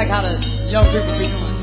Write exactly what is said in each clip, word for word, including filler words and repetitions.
like how the young people be doing.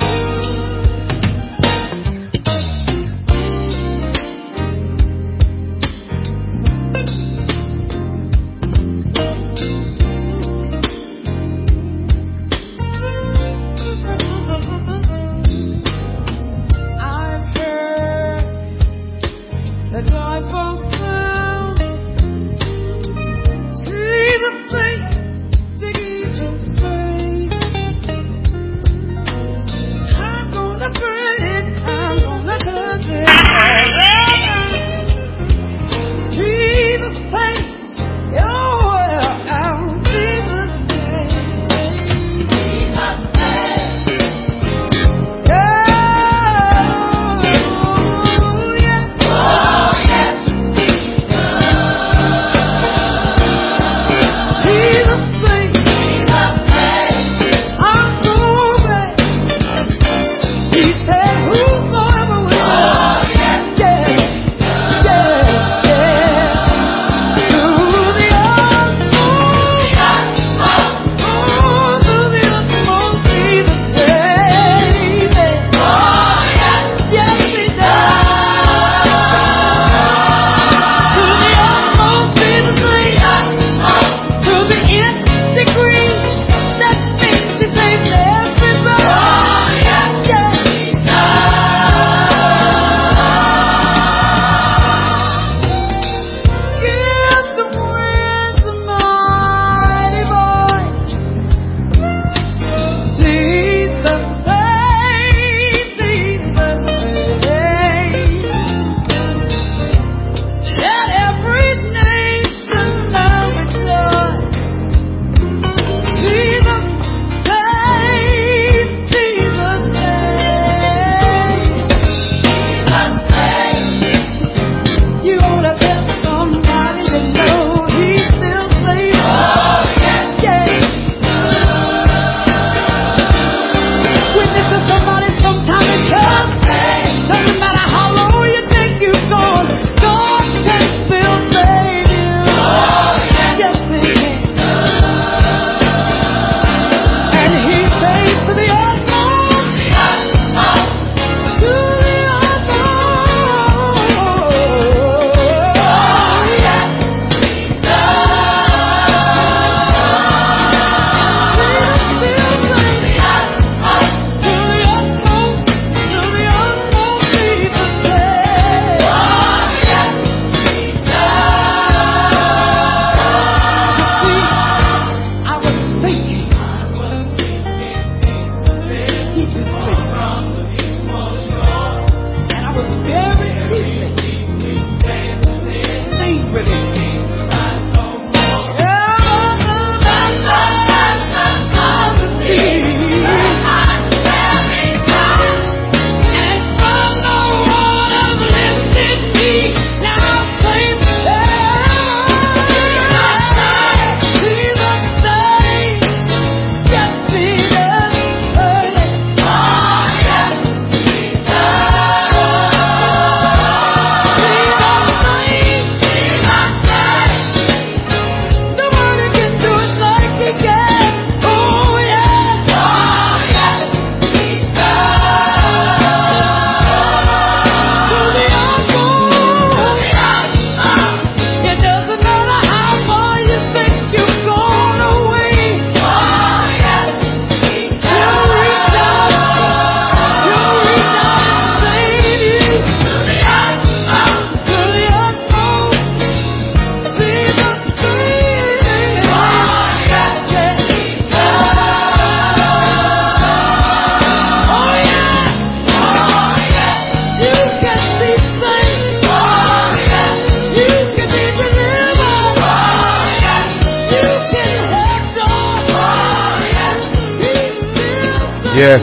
Yes.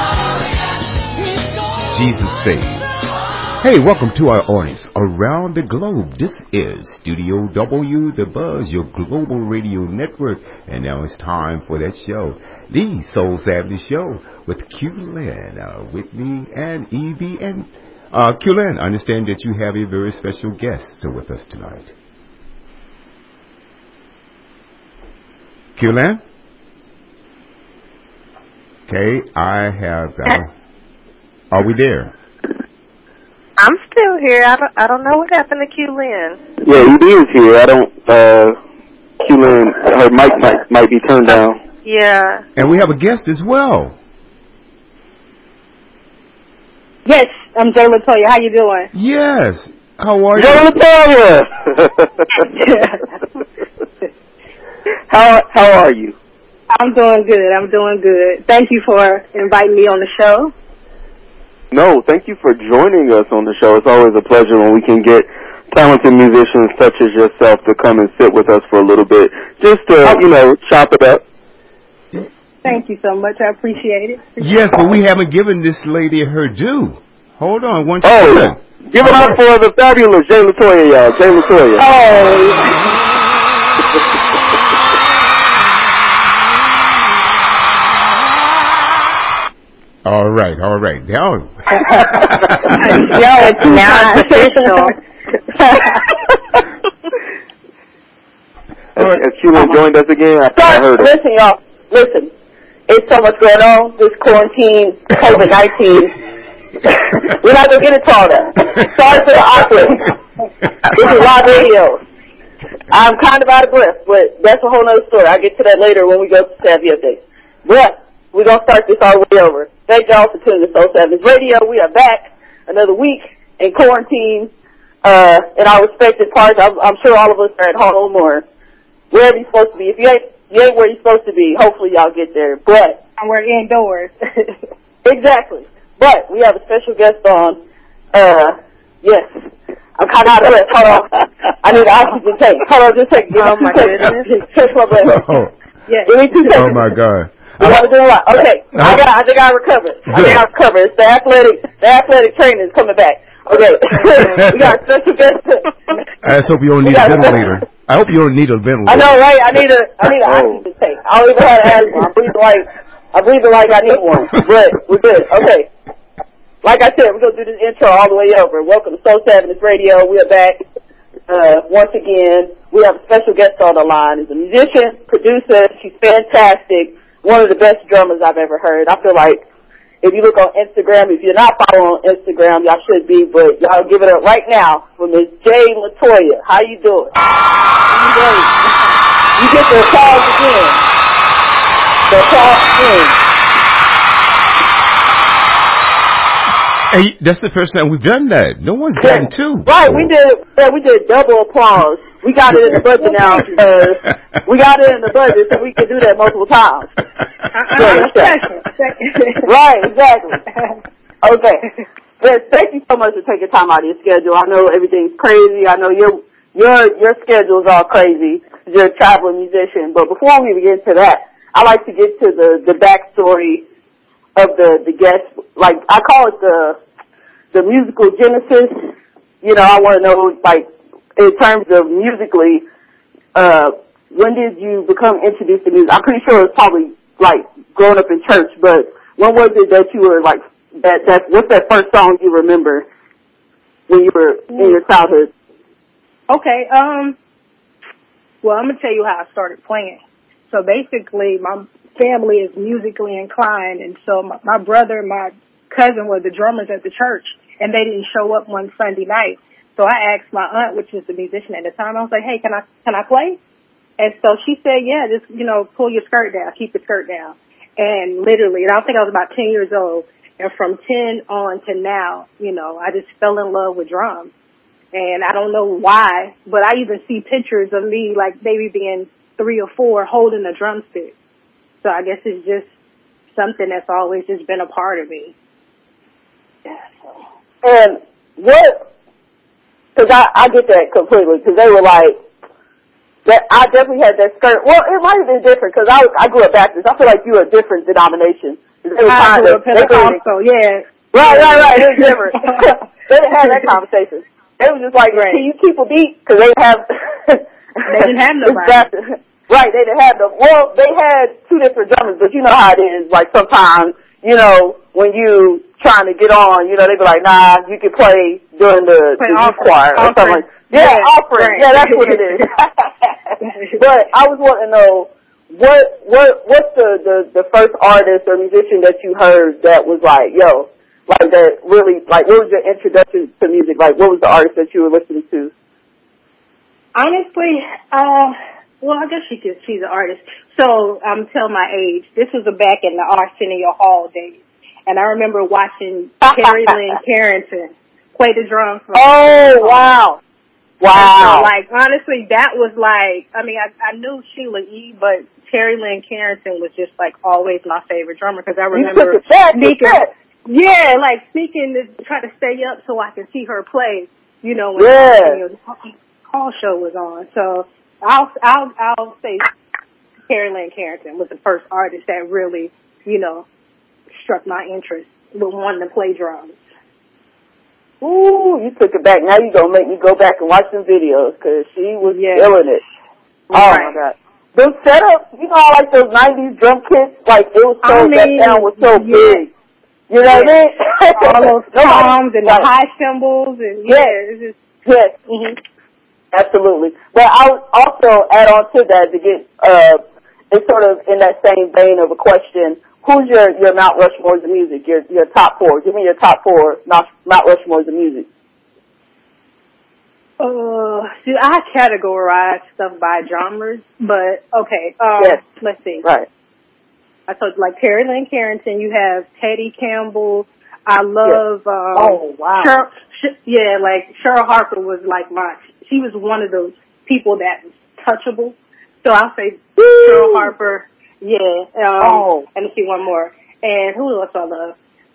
Jesus saves. Hey, welcome to our audience around the globe. This is Studio W, The Buzz, your global radio network. And now it's time for that show, the Soul Savvy Show with Q-Lynn, uh, with me and Evie. And uh, Q-Lynn, I understand that you have a very special guest with us tonight. Q-Lynn? Okay, I have. Uh, are we there? I'm still here. I don't. I don't know what happened to Q Lynn. Yeah, he is here. I don't. Uh, Q Lynn, her mic might might be turned down. Yeah. And we have a guest as well. Yes, I'm Jay Latoya. How you doing? Yes. How are you? Jay Latoya. how how are you? I'm doing good. I'm doing good. Thank you for inviting me on the show. No, thank you for joining us on the show. It's always a pleasure when we can get talented musicians such as yourself to come and sit with us for a little bit, just to, you know, chop it up. Thank you so much. I appreciate it. Yes, but we haven't given this lady her due. Hold on one oh, second. Give it up for the fabulous Jay Latoya, y'all. Jay Latoya. Oh. All right, all right. Now, Yo, it's now official. Has, has Q-Lynn joined us again? I, I heard her. Listen, y'all. Listen. It's so much going on. This quarantine, COVID nineteen. We're not going to get into all that. Sorry for the awkward. This is live radio. I'm kind of out of breath, but that's a whole other story. I'll get to that later when we go to Savvy Updates. But we're going to start this all the way over. Thank y'all for tuning to Soul Savage Radio. We are back another week in quarantine uh, in our respective parts. I'm, I'm sure all of us are at home or wherever you're supposed to be. If you ain't, you ain't where you're supposed to be, hopefully y'all get there. But and we're indoors. Exactly. But we have a special guest on. Uh, yes. I'm kind of out of breath. Hold on. I need an oxygen tank. Hold on, just a second. Oh, my goodness. Catch my breath. Oh. Yeah. Give me two seconds. Oh, my God. We gotta do a lot. Okay. I got, I think I recovered. I think I recovered. It's the athletic, the athletic training is coming back. Okay. We got a special guest. I just hope you don't need a ventilator. I hope you don't need a ventilator. I know, right? I need a, I need an oxygen tank. I don't even have asthma. I'm breathing like, I'm breathing like I need one. But we're good. Okay. Like I said, we're gonna do this intro all the way over. Welcome to Soul Savage Radio. We are back uh, once again. We have a special guest on the line. She's a musician, producer. She's fantastic. One of the best drummers I've ever heard. I feel like if you look on Instagram, if you're not following on Instagram, y'all should be, but y'all give it up right now for Miss Jay Latoya. How you doing? You get the applause again. The applause again. Hey, that's the first time we've done that. No one's gotten two. Right, we did. Yeah, we did double applause. We got it in the budget now. Uh, we got it in the budget, so we can do that multiple times. Right, exactly. Okay. Yes, thank you so much for taking time out of your schedule. I know everything's crazy. I know your your your schedule's all crazy. You're a traveling musician. But before we begin to that, I like to get to the the backstory of the the guest. Like I call it the the musical genesis. You know, I want to know, like, in terms of musically, uh, when did you become introduced to music? I'm pretty sure it's probably like growing up in church, but when was it that you were like that? That what's that first song you remember when you were in your childhood? Okay. Um. Well, I'm gonna tell you how I started playing. So basically, my family is musically inclined, and so my, my brother and my cousin were the drummers at the church, and they didn't show up one Sunday night. So I asked my aunt, which was the musician at the time, I was like, hey, can I can I play? And so she said, yeah, just, you know, pull your skirt down, keep your skirt down. And literally, and I think I was about ten years old, and from ten on to now, you know, I just fell in love with drums. And I don't know why, but I even see pictures of me, like maybe being three or four, holding a drumstick. So I guess it's just something that's always just been a part of me. Yeah, so. And what, because I, I get that completely, because they were like, that I definitely had that skirt. Well, it might have been different, because I, I grew up Baptist. I feel like you were a different denomination. They were I kind grew of, up Pentecostal, yeah. Right, right, right. It was different. They didn't have that conversation. They were just like, right. Can you keep a beat? Because they didn't have... They didn't have nobody. Right, they didn't have them. Well, they had two different drummers, but you know how it is. Like, sometimes, you know, when you trying to get on, you know, they be like, nah, you can play during the, play the youth choir or something like that. Yeah, yeah, offering. Right. Yeah, that's what it is. But I was wanting to know, what what what's the, the the first artist or musician that you heard that was like, yo, like that really, like, what was your introduction to music? Like, what was the artist that you were listening to? Honestly, uh, well, I guess she could, she's an artist. So I'm telling my age. This was back in the Arsenio Hall days, and I remember watching Terry Lynn Carrington play the drums. From oh wow, wow! So, like, honestly, that was like, I mean, I, I knew Sheila E., but Terry Lynn Carrington was just like always my favorite drummer because I remember you took it back, sneaking, yeah, like sneaking to try to stay up so I could see her play. You know, when yeah. the Hall show was on. So I'll I'll I'll say Terry Lynn Carrington was the first artist that really, you know, struck my interest with wanting to play drums. Ooh, you took it back. Now you're going to make me go back and watch some videos because she was yeah. killing it. Oh, right. my God. Those setups, you know, I like those nineties drum kits, like, it was so, I mean, that sound was so yeah. big. You know yeah. what I mean? All those toms and the high cymbals and, yeah, yes. it's just. Yes. Mm-hmm. Absolutely. But I'll also add on to that to get, uh, it's sort of in that same vein of a question. Who's your, your Mount Rushmores of music? Your, your top four. Give me your top four Mount, Mount Rushmores of music. Uh, see, I categorize stuff by genres, but okay, um, yes. let's see. Right. I told you, like Terry Lynn Carrington, you have Teddy Campbell. I love, yes. um, oh, wow. Cheryl, yeah, like Cheryl Harper was like my, she was one of those people that was touchable. So I'll say Woo! Cheryl Harper, yeah, um, oh. and let's see one more. And who else I love?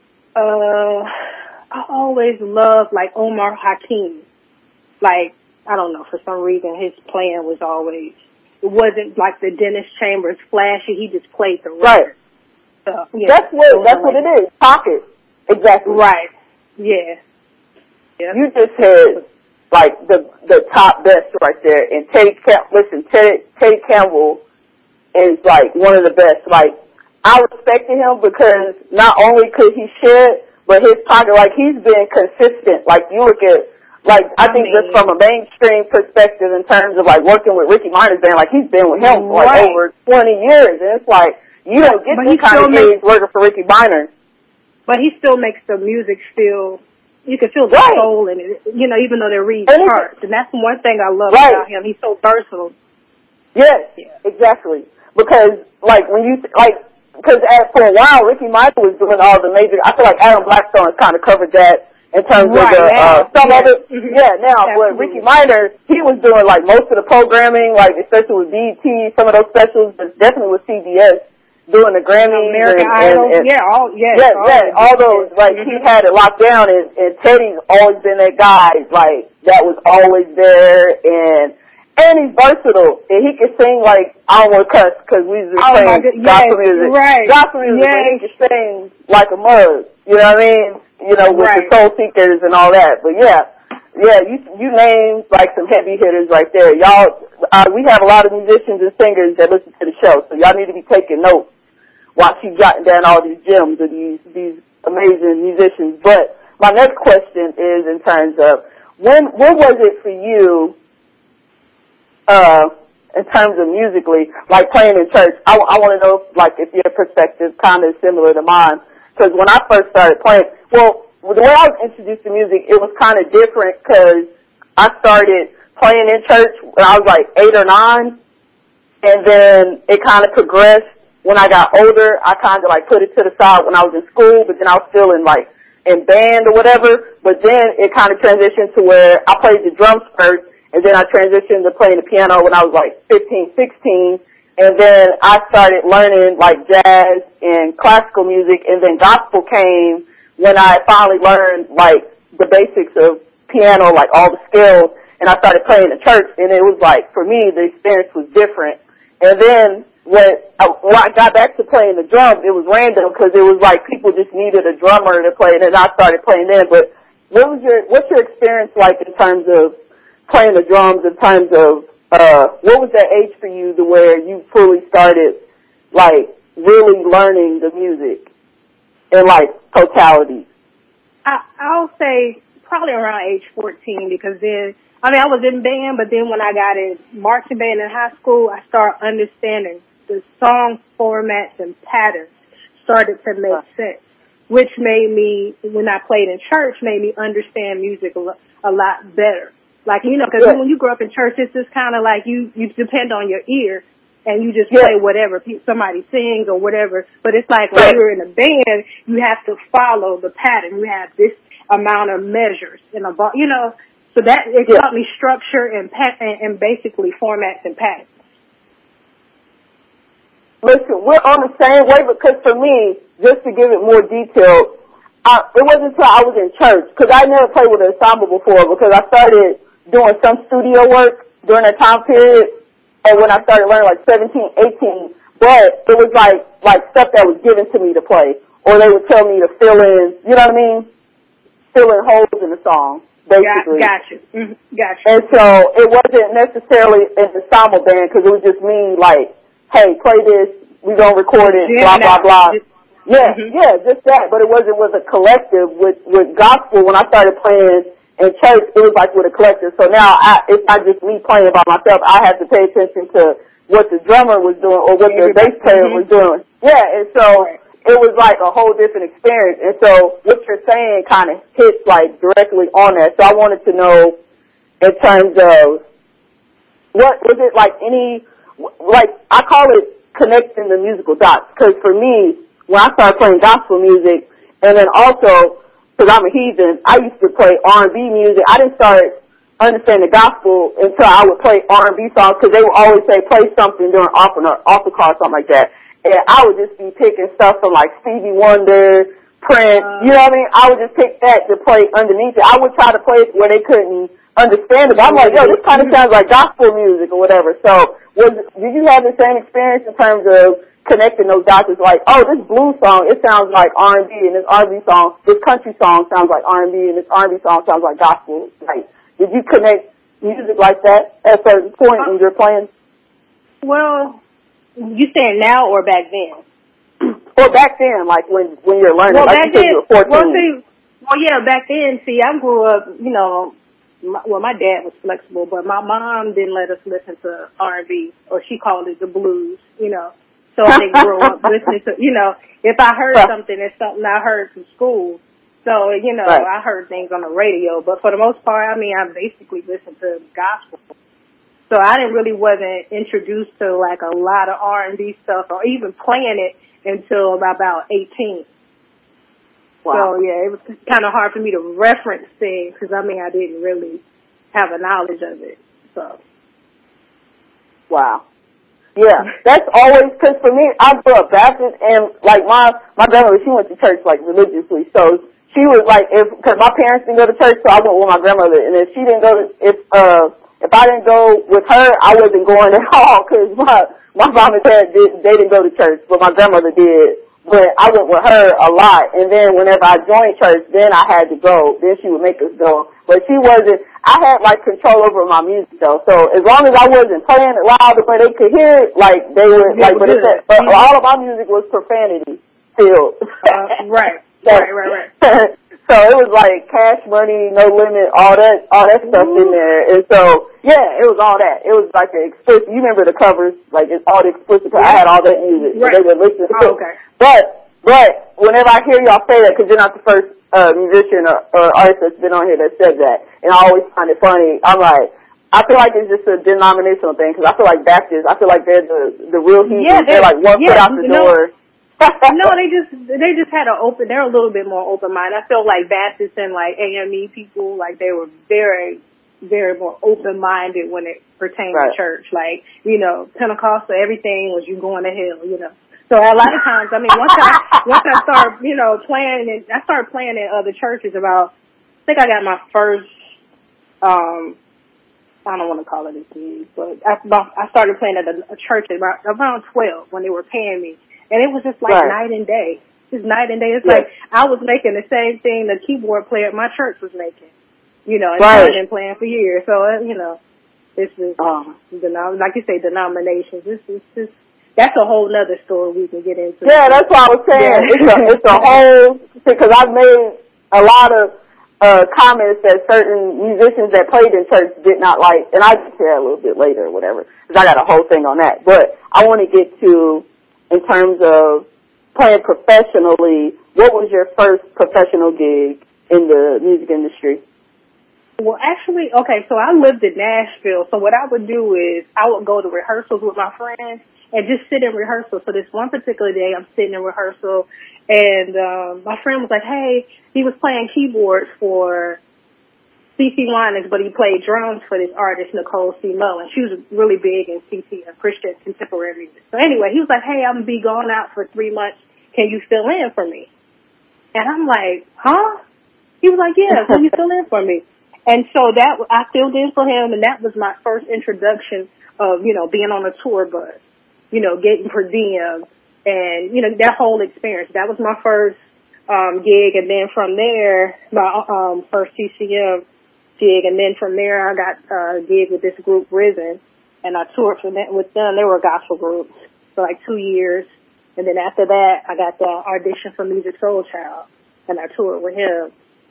Uh, I always love like Omar Hakim. Like, I don't know, for some reason his playing was always, it wasn't like the Dennis Chambers flashy, he just played the record. Right. So, yeah, that's what, that's what it is, pocket. Exactly. Right. Yeah. yeah. You just had, like, the the top best right there. And Teddy Campbell, listen, Teddy, Teddy Campbell is, like, one of the best. Like, I respected him because not only could he share, but his pocket, like, he's been consistent. Like, you look at, like, I, I think mean, just from a mainstream perspective in terms of, like, working with Ricky Minor's band, like, he's been with him for, like, right. over twenty years. And it's like, you don't get this kind of gigs working for Ricky Minor. But he still makes the music feel, you can feel the right. soul in it, you know, even though they're read charts. And that's one thing I love right. about him. He's so versatile. Yes, yeah. exactly. Because, like, when you, like, because for a while, Ricky Minor was doing all the major, I feel like Adam Blackstone has kind of covered that in terms right, of the, now. uh, some yeah. of it. Mm-hmm. Yeah, now, Absolutely. but Ricky Minor, he was doing, like, most of the programming, like, especially with B E T, some of those specials, but definitely with C B S. Doing the Grammys American and, Idol, and, and yeah, all yeah, yeah, all, yeah, all those. Like mm-hmm. he had it locked down, and, and Teddy's always been that guy. Like that was always there, and and he's versatile, and he can sing like I don't want to cuss because we was oh playing gospel yes, music, right? Gospel music, yes. but he can sing like a mug. You know what I mean? You know, with right. the Soul Seekers and all that. But yeah. Yeah, you you named like some heavy hitters right there. Y'all, uh, we have a lot of musicians and singers that listen to the show, so y'all need to be taking notes while she's jotting down all these gems of these these amazing musicians. But my next question is in terms of when when was it for you, uh, in terms of musically, like playing in church? I, I want to know like if your perspective kind of similar to mine, because when I first started playing, well. The way I was introduced to music, it was kind of different because I started playing in church when I was like eight or nine, and then it kind of progressed. When I got older, I kind of like put it to the side when I was in school, but then I was still in like in band or whatever. But then it kind of transitioned to where I played the drums first, and then I transitioned to playing the piano when I was like fifteen, sixteen, and then I started learning like jazz and classical music, and then gospel came when I finally learned, like, the basics of piano, like, all the skills, and I started playing in church, and it was like, for me, the experience was different. And then, when I, when I got back to playing the drums, it was random, because it was like, people just needed a drummer to play, and then I started playing then. But what was your, what's your experience like in terms of playing the drums, in terms of, uh, what was that age for you to where you fully started, like, really learning the music? In like totality, I, I'll say probably around age fourteen because then I mean I was in band, but then when I got in marching band in high school, I started understanding the song formats and patterns started to make sense, which made me, when I played in church, made me understand music a, lo- a lot better. Like, you know, because yeah. when you grow up in church, it's just kind of like you, you depend on your ear and you just play yeah. whatever somebody sings or whatever. But it's like when you're in a band, you have to follow the pattern. You have this amount of measures in a bar, you know. So that, it yeah. taught me structure and, pat- and, and basically formats and patterns. Listen, we're on the same way because for me, just to give it more detail, uh, it wasn't until I was in church, because I never played with an ensemble before, because I started doing some studio work during that time period, or when I started learning like seventeen, eighteen, but it was like, like stuff that was given to me to play, or they would tell me to fill in, you know what I mean? Fill in holes in the song, basically. Got, got you. Mm-hmm. Got you. And so it wasn't necessarily an ensemble band, because it was just me like, hey, play this, we gonna record it, yeah, blah, blah, blah. Just, yeah, mm-hmm. yeah, just that, but it wasn't with a collective. With, with gospel, when I started playing in church, it was like with a collective. So now I, it's not just me playing by myself. I have to pay attention to what the drummer was doing or what the bass player mm-hmm. was doing. Yeah, and so right. it was like a whole different experience. And so what you're saying kind of hits like directly on that. So I wanted to know in terms of what is it like any, like I call it connecting the musical dots. Because for me, when I started playing gospel music, and then also because I'm a heathen, I used to play R and B music. I didn't start understanding the gospel until I would play R and B songs, because they would always say play something during altar altar call or something like that. And I would just be picking stuff from like Stevie Wonder, Prince, uh, you know what I mean? I would just pick that to play underneath it. I would try to play it where they couldn't understand it. But I'm like, yo, this kind of sounds like gospel music or whatever. So was, did you have the same experience in terms of connecting those dots? It's like, oh, this blues song, it sounds like R and B, and this R and B song, this country song sounds like R and B, and this R and B song sounds like gospel. Like, did you connect music like that at a certain point when you're playing? Well, you saying now or back then? Or back then, like when when you're learning, well, like back you said then, you were fourteen. Well, see, well, yeah, back then, see, I grew up, you know, my, well, my dad was flexible, but my mom didn't let us listen to R and B, or she called it the blues, you know. So I didn't grow up listening to, you know, if I heard something, it's something I heard from school. So, you know, right. I heard things on the radio, but for the most part, I mean, I basically listened to gospel. So I didn't really wasn't introduced to like a lot of R and B stuff or even playing it until about eighteen. Wow. So yeah, it was kind of hard for me to reference things because I mean I didn't really have a knowledge of it. So. Wow. Yeah, that's always, because for me, I grew up Baptist, and like my my grandmother, she went to church like religiously, so she was like, if because my parents didn't go to church, so I went with my grandmother, and if she didn't go to, if uh if I didn't go with her, I wasn't going at all, because my my mom and dad did they didn't go to church, but my grandmother did. But I went with her a lot, and then whenever I joined church, then I had to go. Then she would make us go. But she wasn't, I had like control over my music though. So as long as I wasn't playing it loud where they could hear it, like they were, like, but, it said, but mm-hmm. all of my music was profanity filled. Uh, right, so, right, right, right. So it was like Cash Money, No Limit, all that, all that stuff Ooh. in there. And so, yeah, it was all that. It was like the explicit, you remember the covers, like it's all the explicit, yeah. I had all that music. Right. So they would listen to oh, okay. But, but, whenever I hear y'all say that, because you're not the first uh, musician or, or artist that's been on here that said that, and I always find it funny, I'm like, I feel like it's just a denominational thing, because I feel like Baptists, I feel like they're the, the real heathens. Yeah, they're, they're like one yeah, foot out the no, door. no, they just, they just had an open, they're a little bit more open mind. I feel like Baptists and like A M E people, like they were very, very more open-minded when it pertained right. to church. Like, you know, Pentecostal, everything was you going to hell, you know. So a lot of times, I mean, once I, once I started, you know, playing in, I started playing in other churches about, I think I got my first, um, I don't want to call it a gig, but I, I started playing at a, a church at about, around twelve when they were paying me. And it was just like right. night and day. Just night and day. It's yeah. like I was making the same thing the keyboard player at my church was making. You know, and right. I've been playing for years. So, uh, you know, this is, um, denom- like you say, denominations. This is just, that's a whole nother story we can get into. Yeah, that's what I was saying. Yeah. It's a, it's a whole, because I've made a lot of, uh, comments that certain musicians that played in church did not like, and I'll get to that a little bit later or whatever, because I got a whole thing on that. But I want to get to, in terms of playing professionally, what was your first professional gig in the music industry? Well, actually, okay, so I lived in Nashville, so what I would do is I would go to rehearsals with my friends and just sit in rehearsal. So this one particular day, I'm sitting in rehearsal, and um, my friend was like, hey, he was playing keyboards for C C Winans, but he played drums for this artist, Nicole C. Moe, and she was really big in C C, uh, Christian contemporary music. So anyway, he was like, hey, I'm going to be going out for three months. Can you fill in for me? And I'm like, huh? He was like, yeah, can you fill in for me? And so that, I filled in for him, and that was my first introduction of, you know, being on a tour bus, you know, getting per diem, and, you know, that whole experience. That was my first um, gig, and then from there, my um, first C C M gig, and then from there I got uh, a gig with this group, Risen, and I toured for them, with them. They were a gospel group for like two years, and then after that, I got the audition for Music Soul Child, and I toured with him,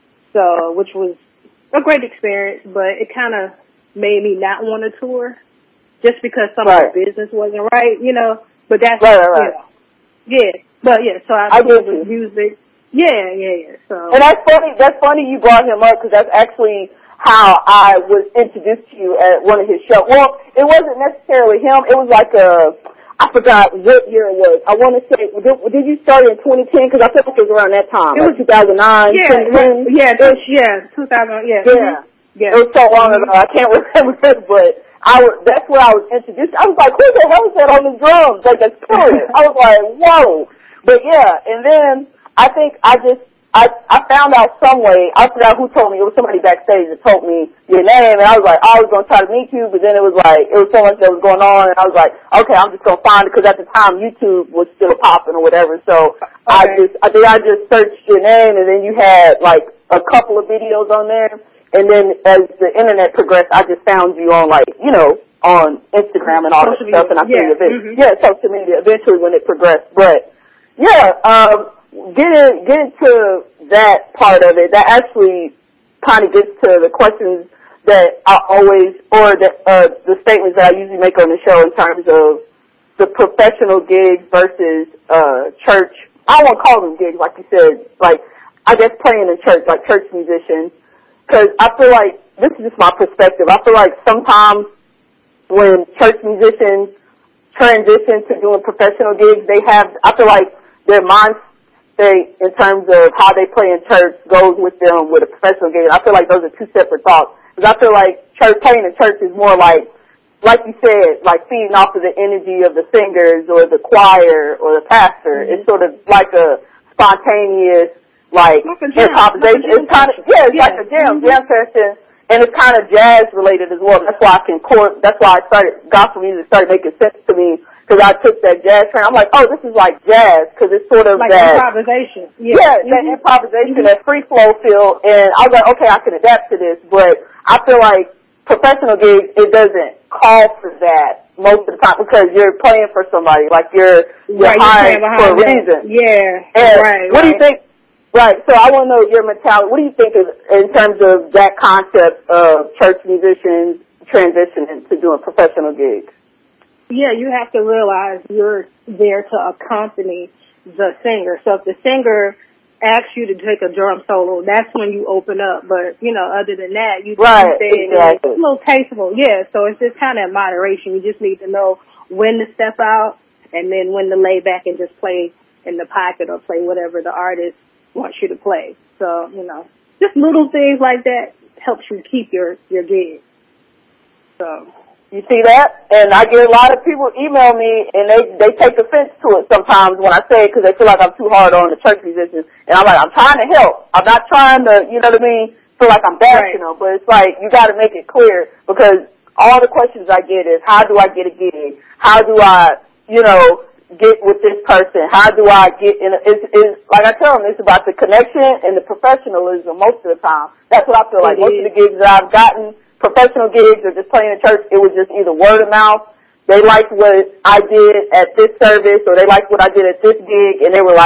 so, which was a great experience, but it kind of made me not want to tour just because some right. of the business wasn't right, you know. But that's, right, right, right. you know, yeah. But yeah, so I, I toured get with you. music. Yeah, yeah, yeah. So. And that's funny. That's funny you brought him up, because that's actually how I was introduced to you at one of his shows. Well, it wasn't necessarily him. It was like a, I forgot what year it was. I want to say, did, did you start in twenty ten? Because I feel like it was around that time, it like was two thousand nine, yeah, twenty ten. Yeah, yeah, yeah, two thousand, yeah. Yeah. Mm-hmm. Yeah. It was so long ago, I can't remember it, but I was, that's where I was introduced. I was like, who the hell is that on the drums? Like, that's killing it. I was like, whoa. But yeah, and then I think I just, I, I found out some way, I forgot who told me, it was somebody backstage that told me your name, and I was like, I was going to try to meet you, but then it was like, it was so much that was going on, and I was like, okay, I'm just going to find it, because at the time YouTube was still popping or whatever, so okay. I just, I think I just searched your name, and then you had like a couple of videos on there, and then as the internet progressed, I just found you on like, you know, on Instagram and all that stuff, and I yeah. see your videos. Mm-hmm. Yeah, social media, eventually when it progressed, but yeah, um, Getting, getting to that part of it, that actually kind of gets to the questions that I always, or the, uh, the statements that I usually make on the show in terms of the professional gigs versus, uh, church. I don't want to call them gigs, like you said, like, I guess playing in church, like church musicians. Cause I feel like, this is just my perspective, I feel like sometimes when church musicians transition to doing professional gigs, they have, I feel like their minds, They, in terms of how they play in church goes with them with a professional gig. I feel like those are two separate thoughts. Because I feel like church, playing in church is more like, like you said, like feeding off of the energy of the singers or the choir or the pastor. Mm-hmm. It's sort of like a spontaneous, like, like improvisation. Like it's kind of, yeah, it's yeah. like a jam, mm-hmm. jam session. And it's kind of jazz related as well. That's why I can court, that's why I started, gospel music started making sense to me. Because I took that jazz train. I'm like, oh, this is like jazz, because it's sort of like that improvisation. Yeah, yeah mm-hmm. that improvisation, mm-hmm. that free flow feel. And I was like, okay, I can adapt to this. But I feel like professional gigs, it doesn't call for that most of the time, because you're playing for somebody, like you're you're right, hired you're for a them. reason. Yeah, and right. What right. do you think? Right. So I want to know your mentality. What do you think is in terms of that concept of church musicians transitioning to doing professional gigs? Yeah, you have to realize you're there to accompany the singer. So if the singer asks you to take a drum solo, that's when you open up. But, you know, other than that, you right, stay exactly. a little tasteful. Yeah, so it's just kind of moderation. You just need to know when to step out and then when to lay back and just play in the pocket or play whatever the artist wants you to play. So, you know, just little things like that helps you keep your, your gig. So... You see that? And I get a lot of people email me, and they they take offense to it sometimes when I say it, because they feel like I'm too hard on the church musicians. And I'm like, I'm trying to help. I'm not trying to, you know what I mean, feel like I'm bashing right. them. But it's like, you got to make it clear, because all the questions I get is, how do I get a gig? How do I, you know, get with this person? How do I get in? A, it's, it's like I tell them, it's about the connection and the professionalism most of the time. That's what I feel like. It most is. of the gigs that I've gotten, professional gigs or just playing in church, it was just either word of mouth. They liked what I did at this service, or they liked what I did at this gig, and they were like,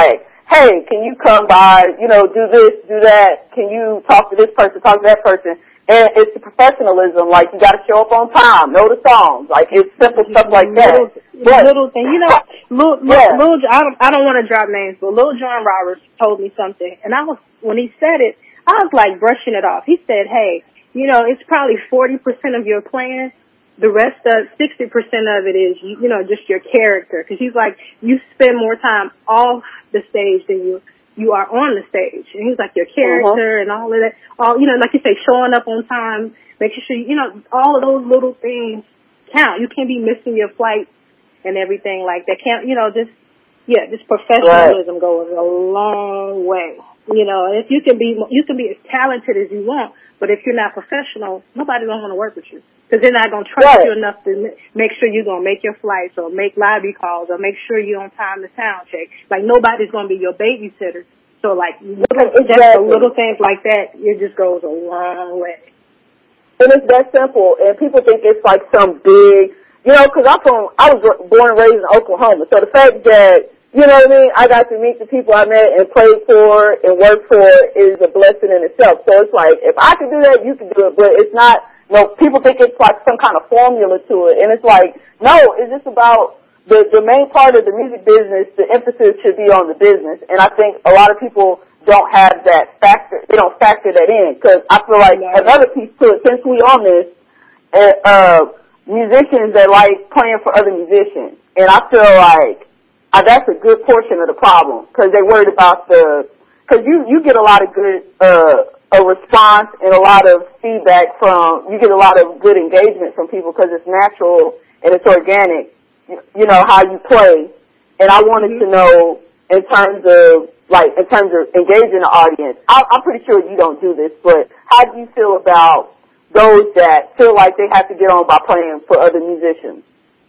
hey, can you come by, you know, do this, do that, can you talk to this person, talk to that person? And it's the professionalism, like you got to show up on time, know the songs, like it's simple stuff like that. Little, but, little thing, you know, little, yeah. little, I don't, I don't want to drop names, but Lil Jon Roberts told me something, and I was, when he said it, I was like brushing it off. He said, hey, you know, it's probably forty percent of your plan. The rest of sixty percent of it is, you, you know, just your character. Because he's like, you spend more time off the stage than you you are on the stage. And he's like, your character uh-huh. and all of that, all, you know, like you say, showing up on time, making sure, you know, all of those little things count. You can't be missing your flight and everything like that. Can't, you know, just, yeah, just professionalism right. goes a long way. You know, and if you can be, you can be as talented as you want, but if you're not professional, nobody's going to want to work with you. Because they're not going to trust right. you enough to make sure you're going to make your flights or make lobby calls or make sure you're on time to sound check. Like, nobody's going to be your babysitter. So, like, little, exactly. just little things like that, it just goes a long way. And it's that simple. And people think it's like some big, you know, because I'm from, I was born and raised in Oklahoma. So the fact that, you know what I mean, I got to meet the people I met and played for and worked for is a blessing in itself. So it's like, if I can do that, you can do it. But it's not, you know, people think it's like some kind of formula to it. And it's like, no, it's just about the, the main part of the music business, the emphasis should be on the business. And I think a lot of people don't have that factor, they don't factor that in. Because I feel like yeah. another piece to it, since we on this, uh, uh, musicians that like playing for other musicians. And I feel like uh, that's a good portion of the problem. Because they're worried about the, because you, you get a lot of good, uh, a response and a lot of feedback from, you get a lot of good engagement from people because it's natural and it's organic, you, you know, how you play. And I wanted mm-hmm. to know in terms of, like, in terms of engaging the audience, I, I'm pretty sure you don't do this, but how do you feel about those that feel like they have to get on by playing for other musicians?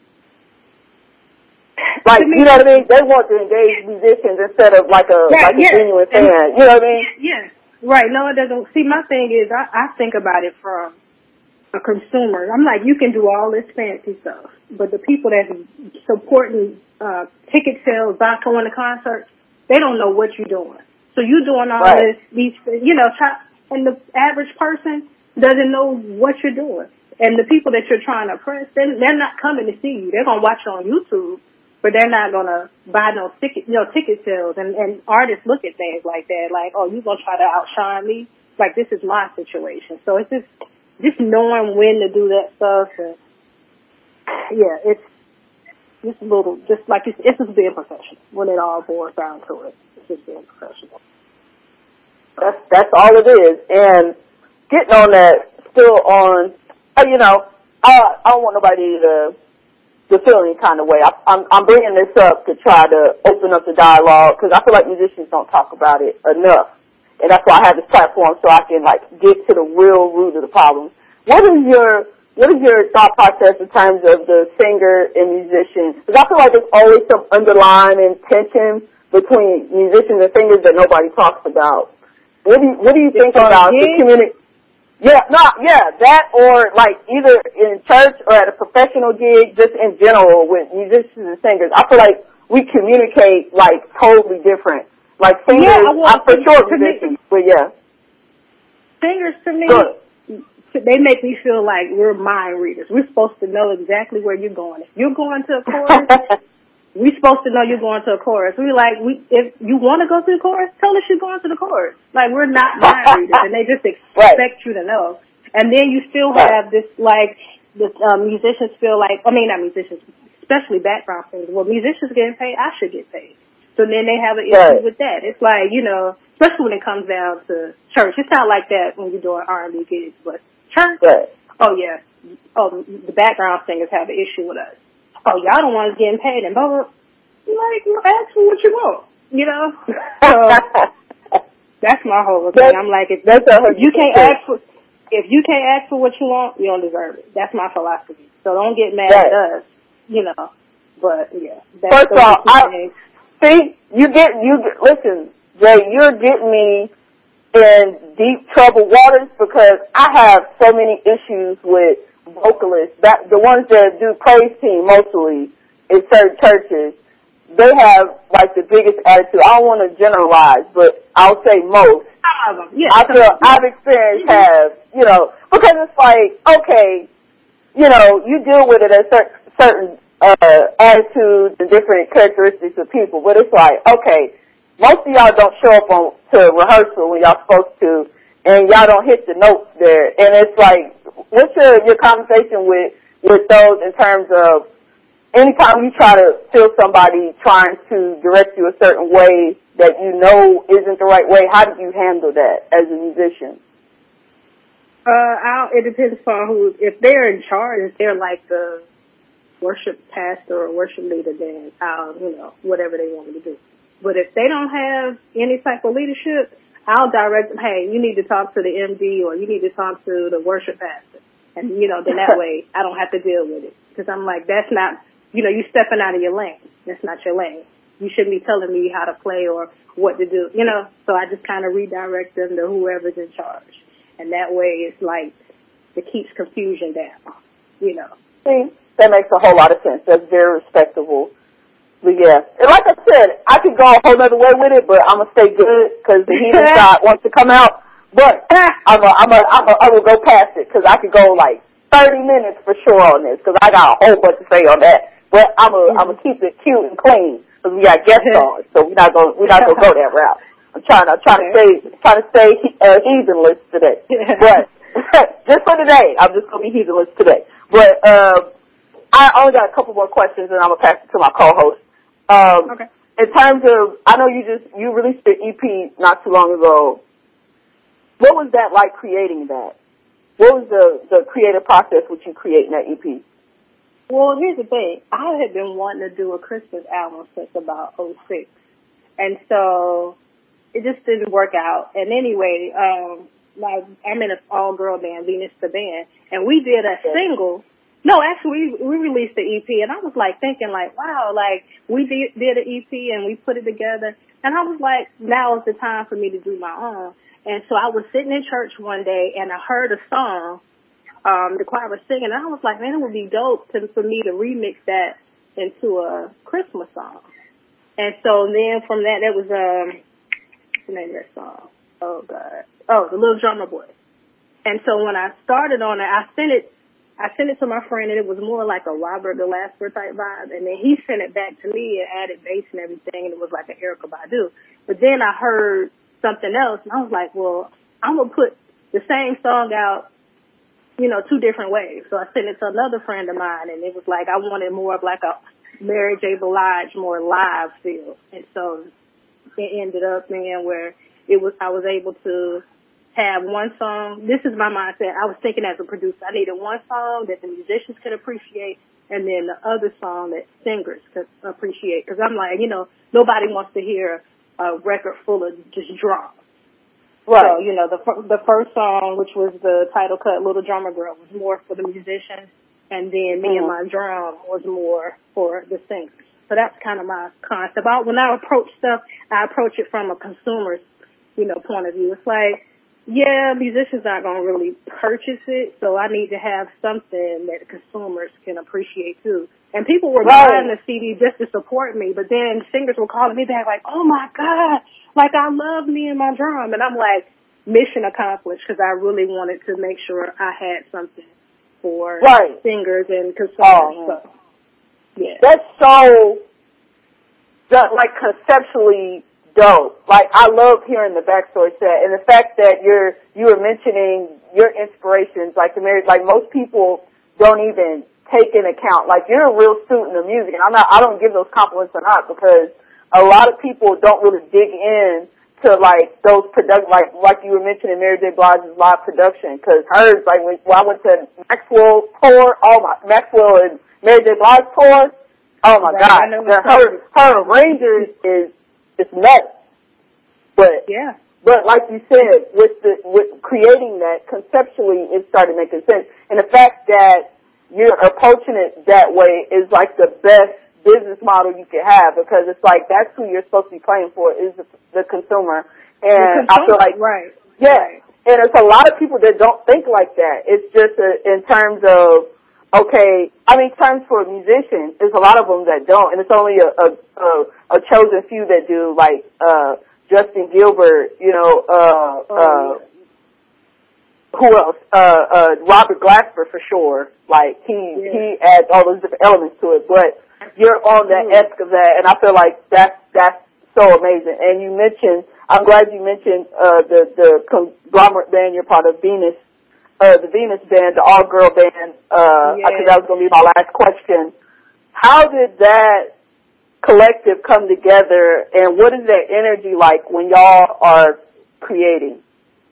Like, you know what I mean? They want to engage musicians instead of like a, yeah, like yeah. a genuine fan. You know what I mean? Yeah. Right. No, it doesn't. See, my thing is, I, I think about it from a consumer. I'm like, you can do all this fancy stuff, but the people that's supporting uh, ticket sales by going to concerts, they don't know what you're doing. So you're doing all right. this, these, you know, try, and the average person doesn't know what you're doing. And the people that you're trying to impress, they're, they're not coming to see you. They're going to watch it on YouTube. But they're not gonna buy no ticket, you know, ticket sales, and, and artists look at things like that, like, oh, you gonna try to outshine me? Like, this is my situation. So it's just, just knowing when to do that stuff, and yeah, it's just a little, just like it's, it's just being professional. When it all boils down to it, it's just being professional. That's that's all it is. And getting on that, still on, you know, I I don't want nobody to. to feel any kind of way. I, I'm, I'm bringing this up to try to open up the dialogue because I feel like musicians don't talk about it enough. And that's why I have this platform so I can, like, get to the real root of the problem. What is your, what is your thought process in terms of the singer and musician? Because I feel like there's always some underlying tension between musicians and singers that nobody talks about. What do you, what do you think about the community? Yeah, no, yeah, that or like either in church or at a professional gig, just in general with musicians and singers. I feel like we communicate like totally different. Like singers, yeah, well, I'm for sure musicians, me, but yeah. Singers to me, Good. they make me feel like we're mind readers. We're supposed to know exactly where you're going. If you're going to a chorus, we're supposed to know you're going to a chorus. We're like, we, if you want to go to the chorus, tell us you're going to the chorus. Like, we're not mind readers, and they just expect right. you to know. And then you still have this, like, this, um, musicians feel like, I mean, not musicians, especially background singers. Well, musicians getting paid, I should get paid. So then they have an issue right. with that. It's like, you know, especially when it comes down to church. It's not like that when you're doing R and B gigs, but church, right. oh, yeah. Oh, the background singers have an issue with us. Oh, y'all don't want us getting paid, and blah, blah. Like, ask me what you want, you know? So, that's my whole thing. That's, I'm like, if, if you can't ask for, if you can't ask for what you want, you don't deserve it. That's my philosophy. So don't get mad right. at us, you know? But, yeah. That's First of all, I, see, you get, you get, listen, Jay, you're getting me in deep troubled waters because I have so many issues with vocalists, that the ones that do praise team mostly in certain churches, they have like the biggest attitude. I don't want to generalize, but I'll say most. Yeah, I feel I've experienced have, you know, because it's like, okay, you know, you deal with it at certain, certain uh, attitudes and different characteristics of people, but it's like, okay, most of y'all don't show up on to rehearsal when y'all supposed to, and y'all don't hit the notes there. And it's like, what's your, your conversation with, with those in terms of anytime you try to feel somebody trying to direct you a certain way that you know isn't the right way, how do you handle that as a musician? Uh, I'll, it depends on who, if they're in charge, if they're like the worship pastor or worship leader, then I'll, you know, whatever they want me to do. But if they don't have any type of leadership, I'll direct them, hey, you need to talk to the M D or you need to talk to the worship pastor. And, you know, then that way I don't have to deal with it. Because I'm like, that's not, you know, you stepping out of your lane. That's not your lane. You shouldn't be telling me how to play or what to do, you know. So I just kind of redirect them to whoever's in charge. And that way it's like, it keeps confusion down, you know. See, that makes a whole lot of sense. That's very respectable. But yeah, and like I said, I could go a whole other way with it, but I'm gonna stay good because the heathen side wants to come out. But I'm a, I'm a, I'm a, I will go past it because I could go like thirty minutes for sure on this because I got a whole bunch to say on that. But I'm a, I'm gonna keep it cute and clean because we got guests on, so we're not gonna, we're not gonna go that route. I'm trying to, trying to stay, trying to stay uh, heathenless today. But just for today, I'm just gonna be heathenless today. But um, I only got a couple more questions, and I'm gonna pass it to my co-host. Um, okay. In terms of, I know you just, you released the E P not too long ago. What was that like creating that? What was the, the creative process with you creating that E P? Well, here's the thing. I had been wanting to do a Christmas album since about oh six. And so it just didn't work out. And anyway, um, my, I'm in an all-girl band, Venus the Band, and we did a okay. single. No, actually, we, we released the E P, and I was, like, thinking, like, wow, like, we did, did an E P, and we put it together. And I was like, now is the time for me to do my own. And so I was sitting in church one day, and I heard a song, um, the choir was singing, and I was like, man, it would be dope to, for me to remix that into a Christmas song. And so then from that, that was, um, what's the name of that song? Oh, God. Oh, The Little Drummer Boy. And so when I started on it, I sent it, I sent it to my friend, and it was more like a Robert Glasper type vibe. And then he sent it back to me and added bass and everything, and it was like an Erykah Badu. But then I heard something else, and I was like, well, I'm going to put the same song out, you know, two different ways. So I sent it to another friend of mine, and it was like I wanted more of like a Mary J. Blige, more live feel. And so it ended up being where it was, I was able to have one song. This is my mindset. I was thinking as a producer, I needed one song that the musicians could appreciate, and then the other song that singers could appreciate. Because I'm like, you know, nobody wants to hear a record full of just drums. Right. So, you know, the the first song, which was the title cut, Little Drummer Girl, was more for the musicians, and then Me mm-hmm. and My Drum was more for the singers. So that's kind of my concept. I, when I approach stuff, I approach it from a consumer's, you know, point of view. It's like, yeah, musicians aren't going to really purchase it, so I need to have something that consumers can appreciate, too. And people were right. buying the C D just to support me, but then singers were calling me back like, oh, my God, like, I love Me and My Drum. And I'm like, mission accomplished, because I really wanted to make sure I had something for right. singers and consumers. Oh, so, yeah. That's so, that, like, conceptually dope. Like, I love hearing the backstory set, and the fact that you're you were mentioning your inspirations, like the marriage, like most people don't even take into account. Like, you're a real student of music, and I'm not. I don't give those compliments or not because a lot of people don't really dig in to like those product, like like you were mentioning Mary J. Blige's live production, because hers, like when, when I went to Maxwell tour, oh my Maxwell and Mary J. Blige tour, oh my right, God, the, her her arranger is It's nuts. But yeah. But like you said, with the with creating that conceptually, it started making sense. And the fact that you're approaching it that way is like the best business model you could have, because it's like that's who you're supposed to be playing for, is the, the consumer. And the consumer, I feel like right. Yeah. Right. And it's a lot of people that don't think like that. It's just a, in terms of okay, I mean, terms for musicians, there's a lot of them that don't, and it's only a, a, a, a chosen few that do, like, uh, Justin Gilbert, you know, uh, Oh, uh, yeah. who else? Uh, uh, Robert Glasper for sure. Like, he, Yeah. he adds all those different elements to it, but you're on that esque of that, and I feel like that's, that's so amazing. And you mentioned, I'm glad you mentioned, uh, the, the conglomerate band you're part of, Venus, uh, the Venus band, the all-girl band, uh, Yeah. because that was going to be my last question. How did that collective come together, and what is that energy like when y'all are creating?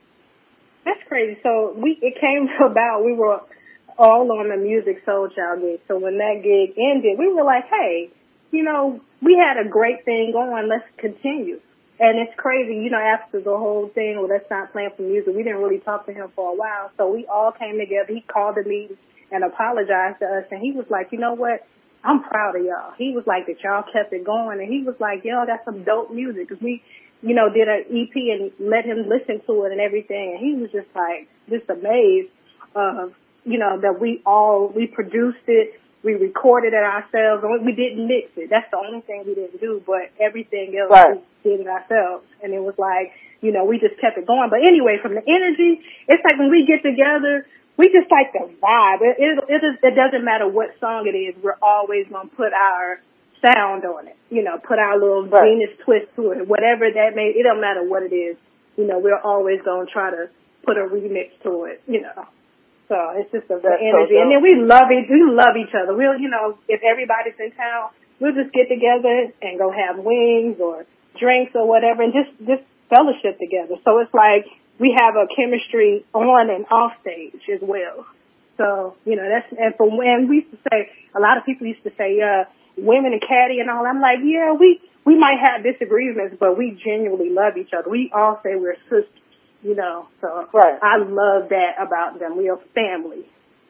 That's crazy. So we it came about, we were all on the Musiq Soulchild gig. So when that gig ended, we were like, hey, you know, we had a great thing going. Let's continue. And it's crazy, you know, after the whole thing, well, let's not plan for music, we didn't really talk to him for a while. So we all came together. He called a meeting and apologized to us. And he was like, you know what? I'm proud of y'all. He was like that y'all kept it going. And he was like, yo, that's some dope music. Because we, you know, did an E P and let him listen to it and everything. And he was just like, just amazed of, you know, that we all, we produced it. We recorded it ourselves, and we didn't mix it. That's the only thing we didn't do, but everything else Right. we did it ourselves. And it was like, you know, we just kept it going. But anyway, from the energy, it's like when we get together, we just like the vibe. It, it, it, is, it doesn't matter what song it is. We're always going to put our sound on it, you know, put our little Right. Venus twist to it, whatever that may, it don't matter what it is. You know, we're always going to try to put a remix to it, you know. So it's just a, the That's energy. so And then we love it. We love each other. We'll, you know, if everybody's in town, we'll just get together and go have wings or drinks or whatever and just, just fellowship together. So it's like we have a chemistry on and off stage as well. So, you know, that's, and for when we used to say, a lot of people used to say, uh, women and catty and all. I'm like, yeah, we, we might have disagreements, but we genuinely love each other. We all say we're sisters. You know, so Right. I love that about them. We are family.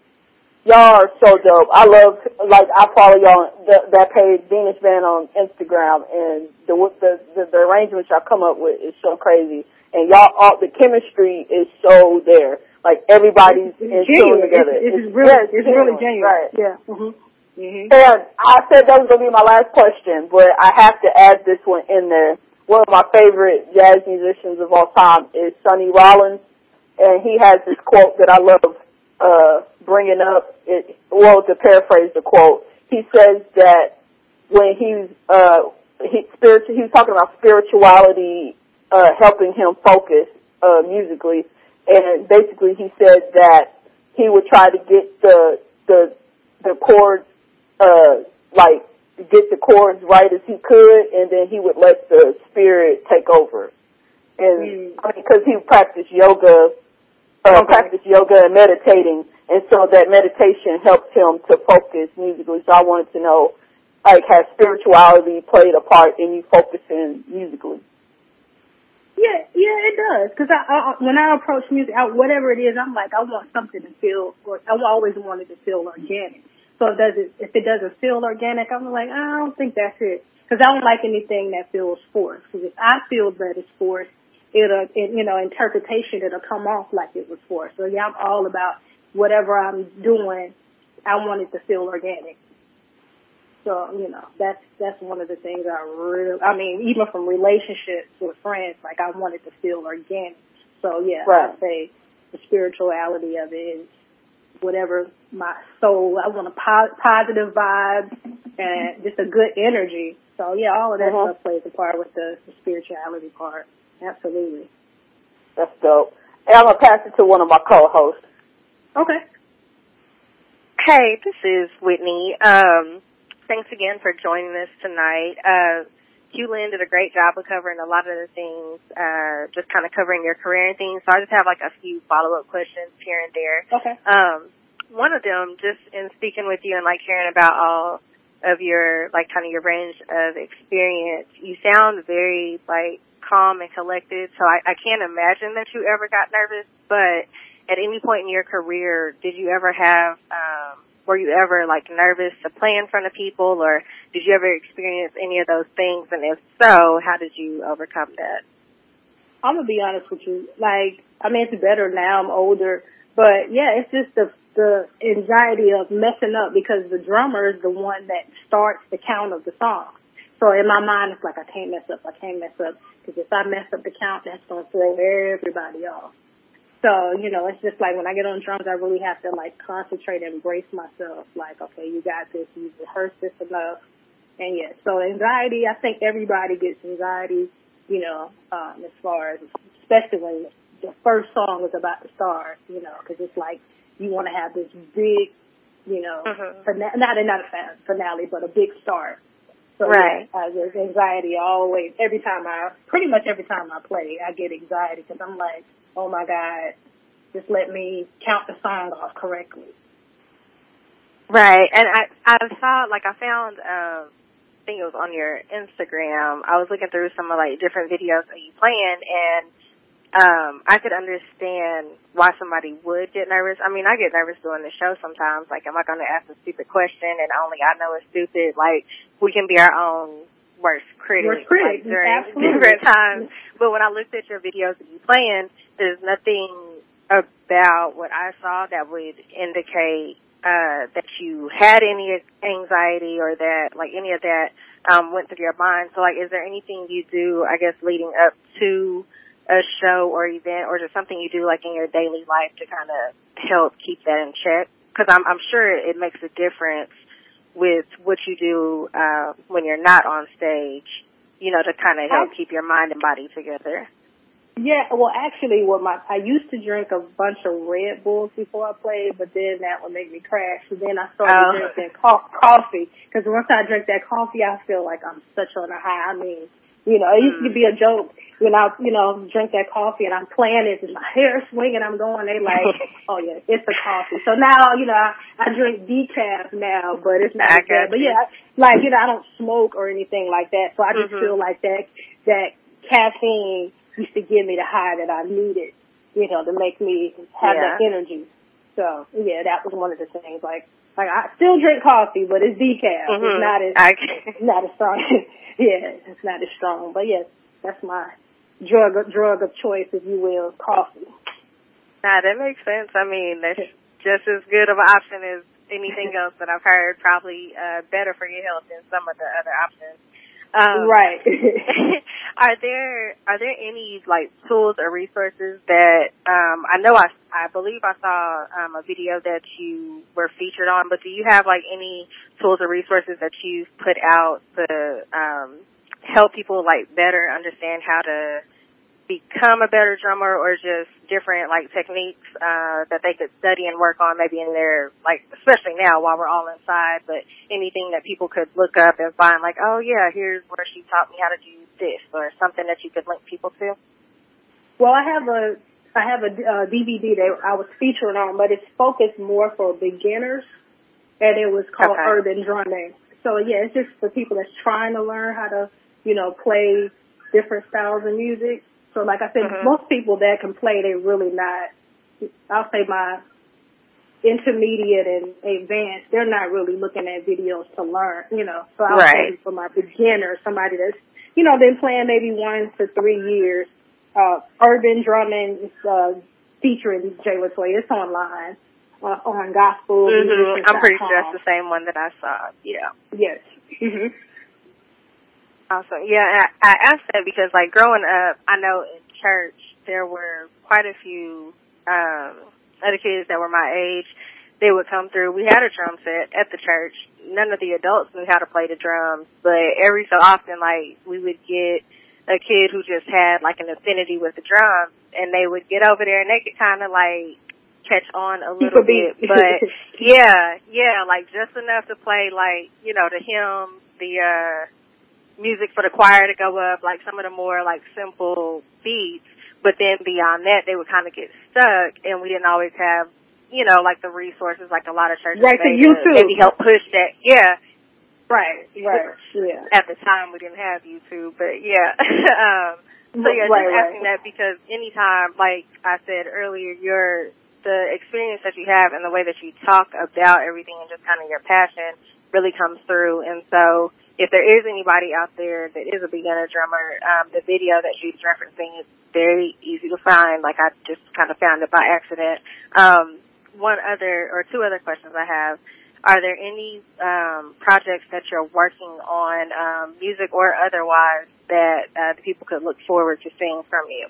Y'all are so dope. I love, like, I follow y'all, the, that page, Venus Band on Instagram, and the, the, the, the arrangements y'all come up with is so crazy. And y'all, all, the chemistry is so there. Like, everybody's It's, in it's tune genuine. together. It's, it's, It's, really, yeah, it's, it's genuine. really genuine. Right. Yeah. Mm-hmm. Mm-hmm. And I said that was going to be my last question, but I have to add this one in there. One of my favorite jazz musicians of all time is Sonny Rollins, and he has this quote that I love uh, bringing up. It, well, to paraphrase the quote, he says that when he's uh, he, spiritual, he was talking about spirituality uh, helping him focus uh, musically, and basically he said that he would try to get the the the chords uh, like. get the chords right as he could, and then he would let the spirit take over. And Mm. I mean, because he practiced yoga, uh, Okay. practiced yoga and meditating, and so that meditation helped him to focus musically. So I wanted to know, like, has spirituality played a part in you focusing musically? Yeah, yeah, it does. Because I, I, when I approach music, I, whatever it is, I'm like, I want something to feel, or I always wanted to feel organic. So does it, if it doesn't feel organic, I'm like, I don't think that's it. Because I don't like anything that feels forced. Because if I feel that it's forced, it'll, it, you know, interpretation, it'll come off like it was forced. So yeah, I'm all about whatever I'm doing, I want it to feel organic. So, you know, that's, that's one of the things I really, I mean, even from relationships with friends, like I want it to feel organic. So yeah, Right. I say the spirituality of it is whatever my soul, I want a po- positive vibe and just a good energy. So yeah, all of that Uh-huh. stuff plays a part with the, the spirituality part. Absolutely. That's dope. And I'm going to pass it to one of my co-hosts. Okay. Hey, this is Whitney. Um, thanks again for joining us tonight. Uh, Q Lynn did a great job of covering a lot of the things, uh, just kind of covering your career and things. So I just have like a few follow-up questions here and there. Okay. Um, one of them, just in speaking with you and like hearing about all of your, like kind of your range of experience, you sound very like calm and collected. So I, I can't imagine that you ever got nervous, but at any point in your career, did you ever have, um, were you ever like nervous to play in front of people, or did you ever experience any of those things? And if so, how did you overcome that? I'm gonna be honest with you. Like, I mean, it's better now. I'm older, but yeah, it's just the the anxiety of messing up because the drummer is the one that starts the count of the song. So in my mind, it's like, I can't mess up, I can't mess up. Because if I mess up the count, that's going to throw everybody off. So, you know, it's just like when I get on drums, I really have to, like, concentrate and embrace myself. Like, okay, you got this, you've rehearsed this enough. And, yeah, so anxiety, I think everybody gets anxiety, you know, um, as far as, especially when the first song is about to start, you know, because it's like you want to have this big, you know, mm-hmm. fina- not, not a finale, but a big start. So, right. yeah, uh, there's anxiety always. Every time I, pretty much every time I play, I get anxiety because I'm like, oh, my God, just let me count the song off correctly. Right. And I, I saw, like, I found, um, I think it was on your Instagram, I was looking through some of, like, different videos of you playing, and um, I could understand why somebody would get nervous. I mean, I get nervous doing the show sometimes. Like, am I going to ask a stupid question and only I know it's stupid? Like, we can be our own worst critics, worst critic, like, during absolutely. different times. But when I looked at your videos of you playing, there's nothing about what I saw that would indicate uh that you had any anxiety or that, like, any of that um went through your mind. So, like, is there anything you do, I guess, leading up to a show or event, or just something you do, like, in your daily life to kind of help keep that in check? Because I'm, I'm sure it makes a difference with what you do uh, when you're not on stage, you know, to kind of help keep your mind and body together. Yeah, well, actually, what my I used to drink a bunch of Red Bulls before I played, but then that would make me crash. So then I started oh. drinking co- coffee, because once I drink that coffee, I feel like I'm such on a high. I mean, you know, it used to be a joke when I, you know, drink that coffee and I'm playing it and my hair swinging, I'm going, they like, oh yeah, it's the coffee. So now, you know, I, I drink decaf now, but it's not that. But yeah, like, you know, I don't smoke or anything like that. So I just mm-hmm. feel like that, that caffeine used to give me the high that I needed, you know, to make me have yeah. that energy. So yeah, that was one of the things. Like, like I still drink coffee, but it's decaf. Mm-hmm. It's not as, it's not as strong. Yeah, it's not as strong. But yes, that's my drug drug of choice, if you will, coffee. Nah, that makes sense. I mean, that's just as good of an option as anything else that I've heard. Probably uh, better for your health than some of the other options. Um, right. are there are there any, like, tools or resources that um, I know I I believe I saw um, a video that you were featured on, but do you have, like, any tools or resources that you've put out to um, help people, like, better understand how to become a better drummer, or just different, like, techniques uh, that they could study and work on maybe in their, like, especially now while we're all inside, but anything that people could look up and find, like, oh yeah, here's where she taught me how to do this, or something that you could link people to? Well, I have a I have a uh, D V D that I was featuring on, but it's focused more for beginners, and it was called okay. Urban Drumming. So yeah, it's just for people that's trying to learn how to, you know, play different styles of music. So like I said, mm-hmm. most people that can play, they're really not, I'll say my intermediate and advanced, they're not really looking at videos to learn, you know. So I'll right. say for my beginner, somebody that's, you know, been playing maybe one to three years, uh, Urban Drumming is uh, featuring Jay Latoya. It's online, uh, on gospel. Mm-hmm. I'm pretty sure that's the same one that I saw, yeah. Yes. Mm-hmm. Awesome. Yeah, I, I asked that because, like, growing up, I know in church there were quite a few um, other kids that were my age. They would come through. We had a drum set at the church. None of the adults knew how to play the drums, but every so often, like, we would get a kid who just had, like, an affinity with the drums, and they would get over there and they could kind of, like, catch on a little bit. But, yeah, yeah, like, just enough to play, like, you know, the hymn, the, uh, music for the choir to go up, like some of the more, like, simple beats. But then beyond that, they would kind of get stuck, and we didn't always have, you know, like, the resources like a lot of churches right, say to to maybe help push that. Yeah. Right, right, yeah. At the time, we didn't have YouTube, but yeah. um, so yeah, right, just asking right. that because anytime, like I said earlier, your the experience that you have and the way that you talk about everything and just kind of your passion really comes through. And so if there is anybody out there that is a beginner drummer, um, the video that she's referencing is very easy to find. Like, I just kind of found it by accident. Um, one other or two other questions I have. Are there any um, projects that you're working on, um, music or otherwise, that uh, the people could look forward to seeing from you?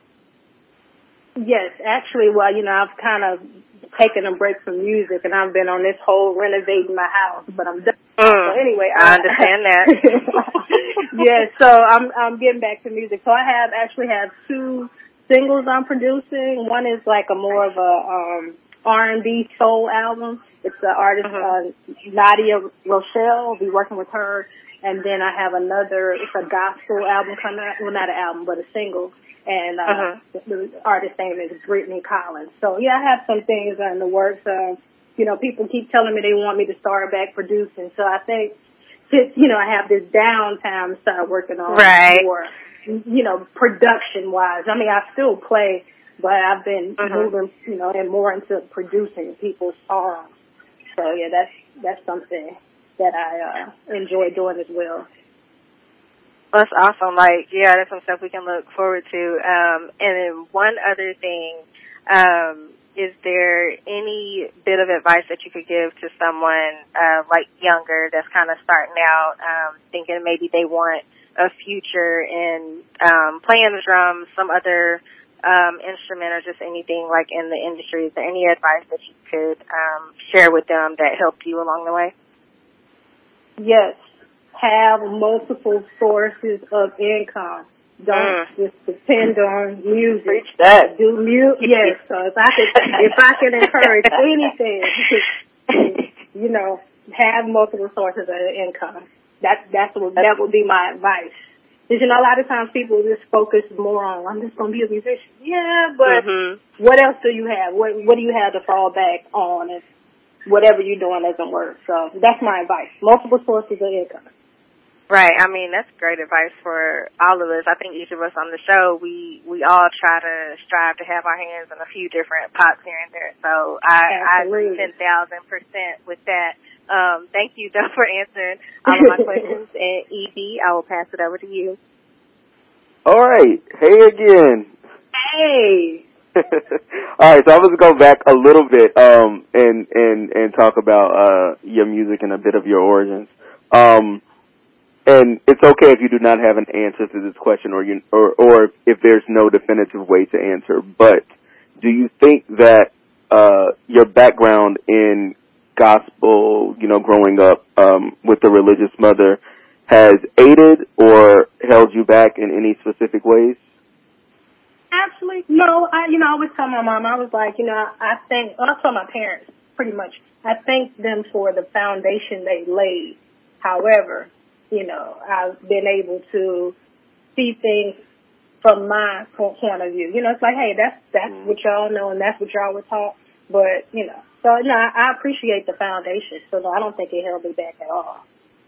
Yes, actually, well, you know, I've kind of taken a break from music, and I've been on this whole renovating my house, but I'm done. Mm, so anyway, I, I understand that. Yeah, so I'm I'm getting back to music. So I have actually have two singles I'm producing. One is like a more of a um, R and B soul album. It's the artist uh-huh. uh, Nadia Rochelle. I'll be working with her, and then I have another. It's a gospel album coming out. Well, not an album, but a single. And uh, uh-huh. the, the artist's name is Brittany Collins. So yeah, I have some things in the works. Uh, you know, people keep telling me they want me to start back producing. So I think, since, you know, I have this downtime to start working on right. more, you know, production-wise. I mean, I still play, but I've been uh-huh. moving, you know, and more into producing people's songs. So yeah, that's that's something that I uh, enjoy doing as well. That's awesome. Like, yeah, that's some stuff we can look forward to. Um, and then one other thing, um, is there any bit of advice that you could give to someone, uh, like younger that's kind of starting out, um, thinking maybe they want a future in, um, playing the drums, some other, um, instrument or just anything like in the industry? Is there any advice that you could, um, share with them that helped you along the way? Yes. Have multiple sources of income. Don't mm. just depend on music. Preach that. Do music. Yes. So if I could, if I can encourage anything, you know, have multiple sources of income. That that's what that would be my advice. Because you know, a lot of times people just focus more on, I'm just going to be a musician. Yeah, but mm-hmm. what else do you have? What What do you have to fall back on if whatever you're doing doesn't work? So that's my advice. Multiple sources of income. Right. I mean, that's great advice for all of us. I think each of us on the show, we, we all try to strive to have our hands in a few different pots here and there. So I, I agree ten thousand percent with that. Um, thank you, though, for answering all of my questions. And E B, I will pass it over to you. All right. Hey again. Hey. All right. So I'm going to go back a little bit um, and, and, and talk about uh, your music and a bit of your origins. Um And it's okay if you do not have an answer to this question, or you, or, or if there's no definitive way to answer. But do you think that uh, your background in gospel, you know, growing up um, with a religious mother, has aided or held you back in any specific ways? Actually, no. I, you know, I always tell my mom, I was like, you know, I thank, I tell my parents pretty much, I thank them for the foundation they laid. However, you know, I've been able to see things from my point of view. You know, it's like, hey, that's that's what y'all know and that's what y'all were taught. But, you know, so, no, I appreciate the foundation. So, no, I don't think it held me back at all.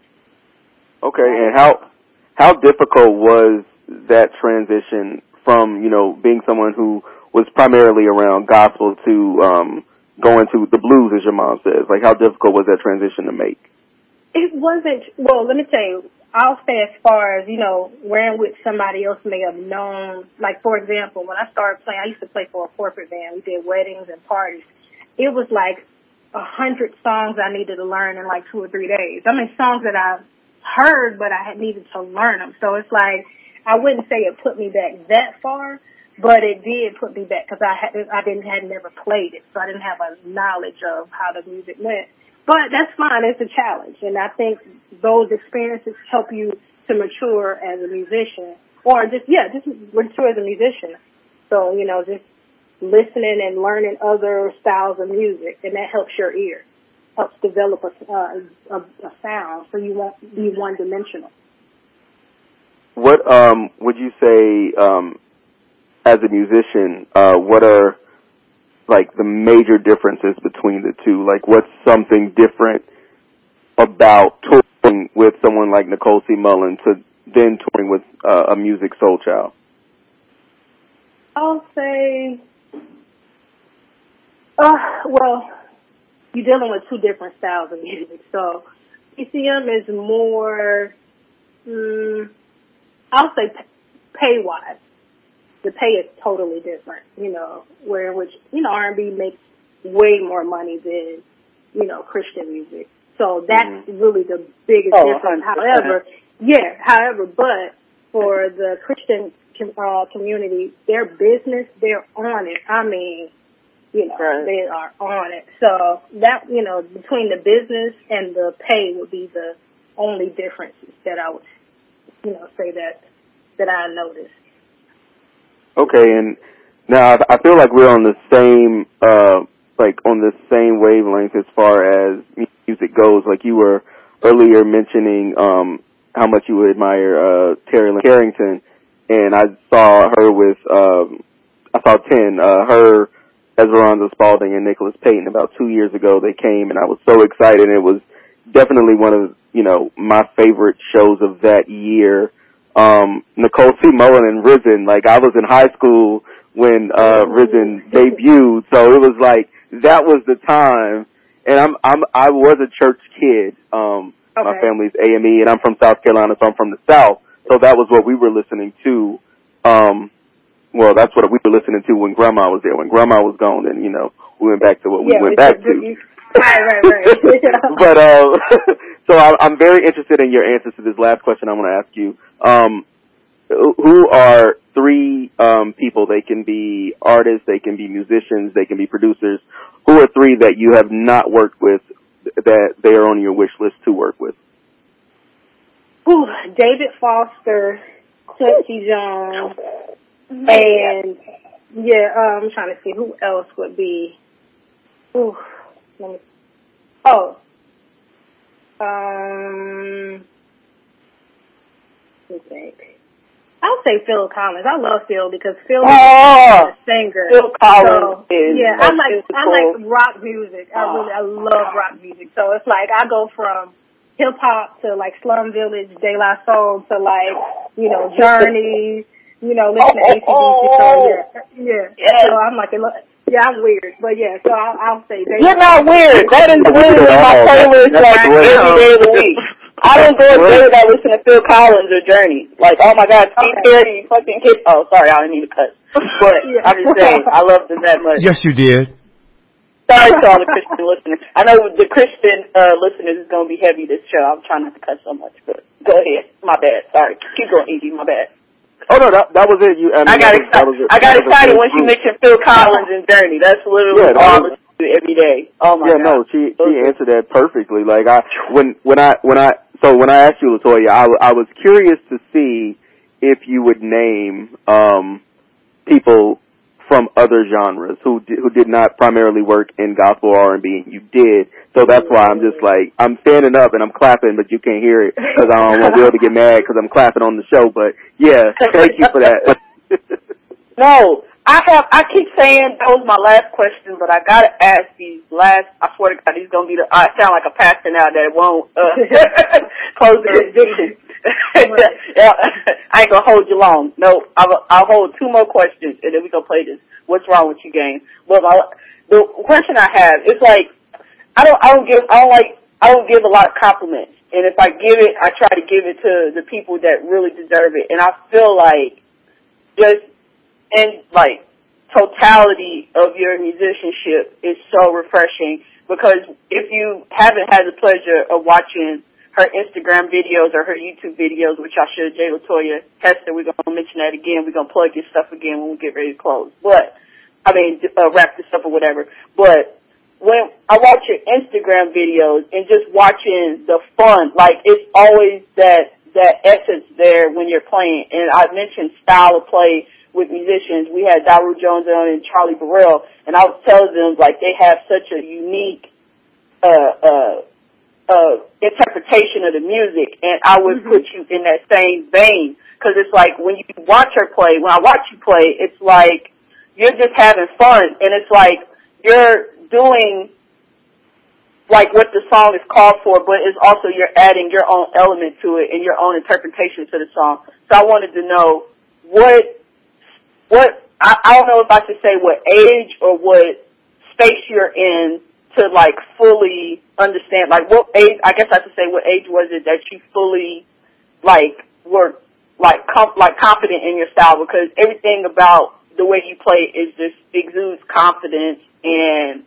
Okay, and how how difficult was that transition from, you know, being someone who was primarily around gospel to um, going to the blues, as your mom says? Like, how difficult was that transition to make? It wasn't, well, let me tell you, I'll say as far as, you know, wearing with somebody else may have known, like, for example, when I started playing, I used to play for a corporate band. We did weddings and parties. It was like a hundred songs I needed to learn in like two or three days. I mean, songs that I heard, but I had needed to learn them. So it's like, I wouldn't say it put me back that far, but it did put me back because I had, I didn't, had never played it, so I didn't have a knowledge of how the music went. But that's fine. It's a challenge. And I think those experiences help you to mature as a musician. Or just, yeah, just mature as a musician. So, you know, just listening and learning other styles of music. And that helps your ear. Helps develop a, uh, a, a sound so you won't be one-dimensional. What um, would you say, um, as a musician, uh, what are like the major differences between the two? Like, what's something different about touring with someone like Nicole C. Mullen to then touring with uh, a music soul child? I'll say, uh, well, you're dealing with two different styles of music. So E C M is more, um, I'll say pay-wise. The pay is totally different, you know, where in which, you know, R and B makes way more money than, you know, Christian music. So that's mm-hmm. really the biggest oh, difference. one hundred percent. However, yeah, however, but for the Christian uh, community, their business, they're on it. I mean, you know, right. they are on it. So that, you know, between the business and the pay would be the only differences that I would, you know, say that, that I noticed. Okay, and now I feel like we're on the same, uh, like on the same wavelength as far as music goes. Like you were earlier mentioning, um, how much you admire, uh, Terry Lynn Carrington, and I saw her with, um, I saw ten, uh, her, Esmeralda Spalding and Nicholas Payton about two years ago. They came and I was so excited. It was definitely one of, you know, my favorite shows of that year. Um, Nicole C. Mullen and Risen, like I was in high school when, uh, Risen debuted. So it was like, that was the time. And I'm, I'm, I was a church kid. Um, okay. My family's A M E and I'm from South Carolina, so I'm from the South. So that was what we were listening to. Um, well, that's what we were listening to when Grandma was there. When Grandma was gone, then, you know, we went back to what we yeah, went back to. Right, right, right. But, uh, so I, I'm very interested in your answers to this last question I'm going to ask you. Um, who are three, um, people? They can be artists, they can be musicians, they can be producers. Who are three that you have not worked with that they are on your wish list to work with? Ooh, David Foster, Quincy Jones, and, yeah, um, I'm trying to see who else would be. Ooh. Let me, oh, um, let me think. I'll say Phil Collins. I love Phil because Phil is oh, a singer. Phil Collins so, is yeah, I like musical. I like rock music. I really I love rock music. So it's like I go from hip hop to like Slum Village, De La Soul to like you know Journey. You know, listen to A C D C. So yeah, yeah. Yes. So I'm like. Yeah, I'm weird, but yeah, so I'll, I'll say David. You're not weird. That is literally my playlist like every day of the week. I don't go a day without listening to Phil Collins or Journey. Like, oh my God, Steve Perry, fucking kid. Oh, sorry, I didn't mean to cut. But yeah. I'm just saying, I love them that much. Yes, you did. Sorry to all the Christian listeners. I know the Christian uh, listeners is going to be heavy this show. I'm trying not to cut so much, but go ahead. My bad. Sorry. Keep going, Evie. My bad. Oh no, that that was it. You, I, mean, I got was, excited. Was, I got excited when group. she mentioned Phil Collins and Journey. That's literally yeah, all was, I listen to every day. Oh my yeah, God. Yeah, no, she she answered that perfectly. Like I when when I when I so when I asked you, Latoya, I I was curious to see if you would name um people from other genres who did, who did not primarily work in gospel or R and B, and you did. So that's why I'm just like, I'm standing up and I'm clapping, but you can't hear it because I don't want Bill to get mad because I'm clapping on the show. But yeah, thank you for that. No, I have, I keep saying that was my last question, but I gotta ask these last, I swear to God, these gonna be the, I sound like a pastor now that won't, uh, close the benediction. Yeah, I ain't gonna hold you long. No, I'll, I'll hold two more questions and then we gonna play this. What's wrong with you game? But my, the question I have is like, I don't, I don't give, I don't like, I don't give a lot of compliments. And if I give it, I try to give it to the people that really deserve it. And I feel like just in like totality of your musicianship is so refreshing because if you haven't had the pleasure of watching her Instagram videos or her YouTube videos, which I should, J. Latoya Hester, we're going to mention that again. We're going to plug your stuff again when we get ready to close. But, I mean, uh, wrap this up or whatever. But when I watch your Instagram videos and just watching the fun, like it's always that, that essence there when you're playing. And I mentioned style of play with musicians. We had Daru Jones on and Charlie Burrell, and I was telling them like they have such a unique, uh, uh, uh, interpretation of the music, and I would mm-hmm. put you in that same vein. Cause it's like when you watch her play, when I watch you play, it's like you're just having fun, and it's like you're doing like what the song is called for, but it's also you're adding your own element to it and your own interpretation to the song. So I wanted to know what, what, I, I don't know if I should say what age or what space you're in to like fully understand, like what age, I guess I should say what age was it that you fully like were like com- like confident in your style, because everything about the way you play is just exudes confidence and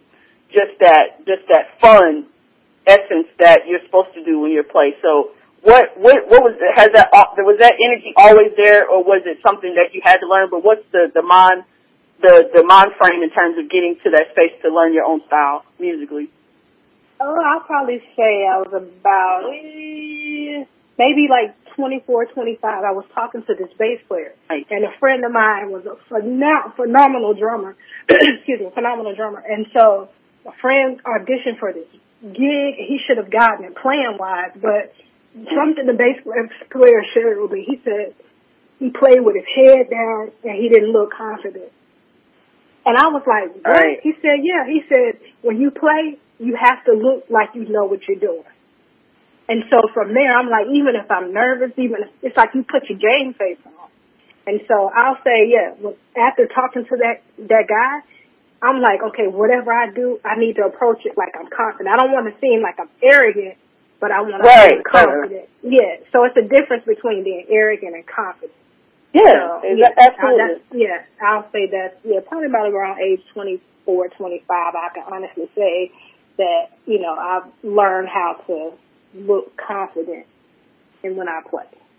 just that just that fun essence that you're supposed to do when you're play. So what what what was has that was that energy always there, or was it something that you had to learn? But what's the the mind the the mind frame in terms of getting to that space to learn your own style musically? Oh, I'll probably say I was about eh, maybe like twenty-four, twenty-five. I was talking to this bass player, Right. and a friend of mine was a phenom- phenomenal drummer. Excuse me, phenomenal drummer. And so a friend auditioned for this gig. He should have gotten it playing wise, but something the bass player shared with me. He said he played with his head down and he didn't look confident. And I was like, what? Right. He said, yeah. He said, when you play, you have to look like you know what you're doing. And so from there, I'm like, even if I'm nervous, even if it's like you put your game face on. And so I'll say, yeah, well, after talking to that, that guy, I'm like, okay, whatever I do, I need to approach it like I'm confident. I don't want to seem like I'm arrogant, but I want to right. be confident. Right. Yeah. So it's a difference between being arrogant and confident. Yeah, so, yeah, absolutely. I, yeah, I'll say that, yeah, probably about around age twenty-four, twenty-five, I can honestly say that, you know, I've learned how to look confident in when I play.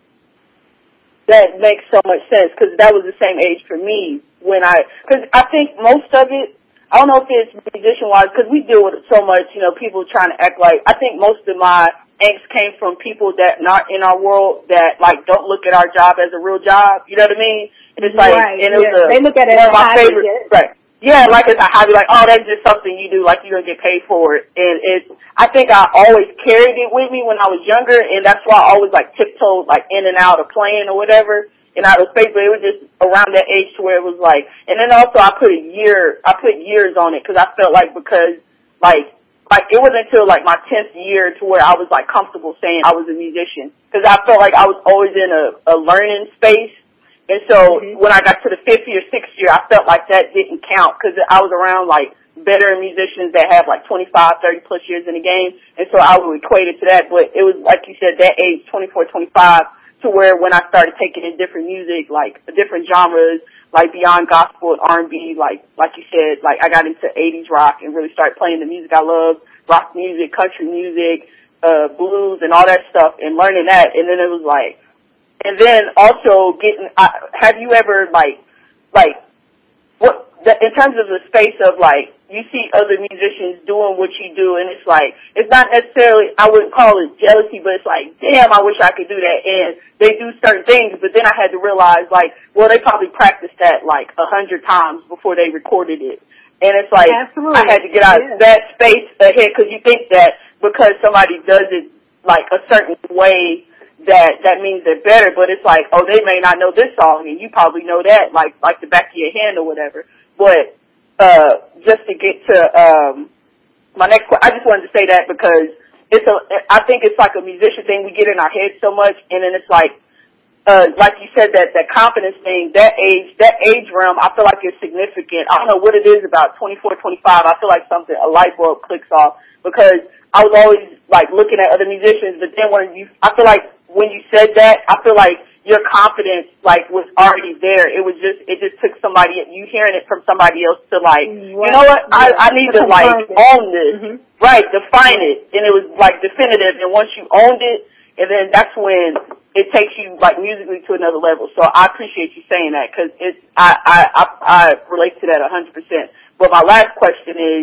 That makes so much sense, because that was the same age for me when I, because I think most of it, I don't know if it's musician-wise, because we deal with it so much, you know, people trying to act like, I think most of my angst came from people that not in our world that, like, don't look at our job as a real job, you know what I mean? And it's like, right, and it yeah. was a, they look at it one as of my hobby, favorite, yeah. right. Yeah, like it's a hobby, like, oh, that's just something you do, like you're gonna get paid for it. And it, I think I always carried it with me when I was younger, and that's why I always like tiptoed like in and out of playing or whatever, and out of space, but it was just around that age to where it was like, and then also I put a year, I put years on it, because I felt like because, like, like it wasn't until like my tenth year to where I was like comfortable saying I was a musician, because I felt like I was always in a, a learning space. And so mm-hmm. when I got to the fifth year, sixth year, I felt like that didn't count, because I was around like better musicians that have like twenty-five, thirty plus years in the game. And so I would equate it to that. But it was, like you said, that age, twenty-four, twenty-five, to where when I started taking in different music, like different genres, like beyond gospel and R and B, like, like you said, like I got into eighties rock and really started playing the music I love, rock music, country music, uh, blues and all that stuff, and learning that. And then it was like, and then also getting, uh, have you ever like, like, what, the, in terms of the space of like, you see other musicians doing what you do, and it's like, it's not necessarily, I wouldn't call it jealousy, but it's like, damn, I wish I could do that. And they do certain things, but then I had to realize like, well, they probably practiced that like a hundred times before they recorded it. And it's like, Absolutely. I had to get out yeah. of that space ahead, because you think that because somebody does it like a certain way, that that means they're better, but it's like, oh, they may not know this song, and you probably know that, like like the back of your hand or whatever. But uh just to get to um my next question, I just wanted to say that because it's a, I think it's like a musician thing. We get in our heads so much, and then it's like, uh like you said, that that confidence thing, that age, that age realm, I feel like it's significant. I don't know what it is about twenty-four, twenty-five. I feel like something, a light bulb clicks off, because I was always like looking at other musicians, but then when you, I feel like when you said that, I feel like your confidence like was already there. It was just, it just took somebody, you hearing it from somebody else to like, right. you know what, yeah. I, I need to like own this, mm-hmm. right, define yeah. it, and it was like definitive, and once you owned it, and then that's when it takes you like musically to another level. So I appreciate you saying that, because it's, I, I, I, I relate to that a hundred percent. But my last question is,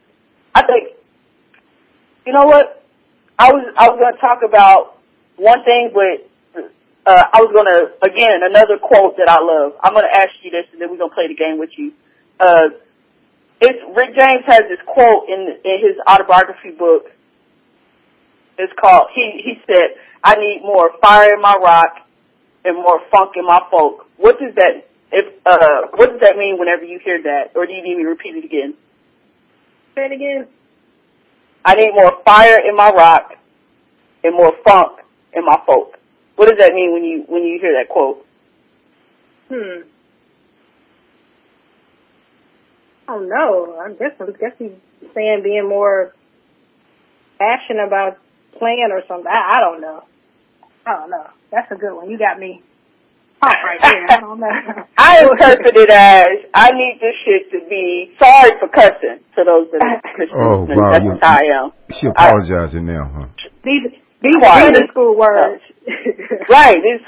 I think, you know what, I was, I was going to talk about one thing, but uh, I was going to, again, another quote that I love. I'm going to ask you this, and then we're going to play the game with you. Uh, it's, Rick James has this quote in, in his autobiography book. It's called, he, he said, I need more fire in my rock and more funk in my folk. What does that, if, uh, what does that mean whenever you hear that? Or do you need me to repeat it again? Say it again. I need more fire in my rock and more funk in my folk. What does that mean when you when you hear that quote? Hmm. Oh no, I guess I guess he's saying being more passionate about playing or something. I, I don't know. I don't know. That's a good one. You got me. pop right there. I don't know. I interpret it as I need this shit to be sorry for cussing to those that are Christians. Oh, wow. That's You, what I am. She apologizing I, now, huh? These these are middle school words. Right. It's,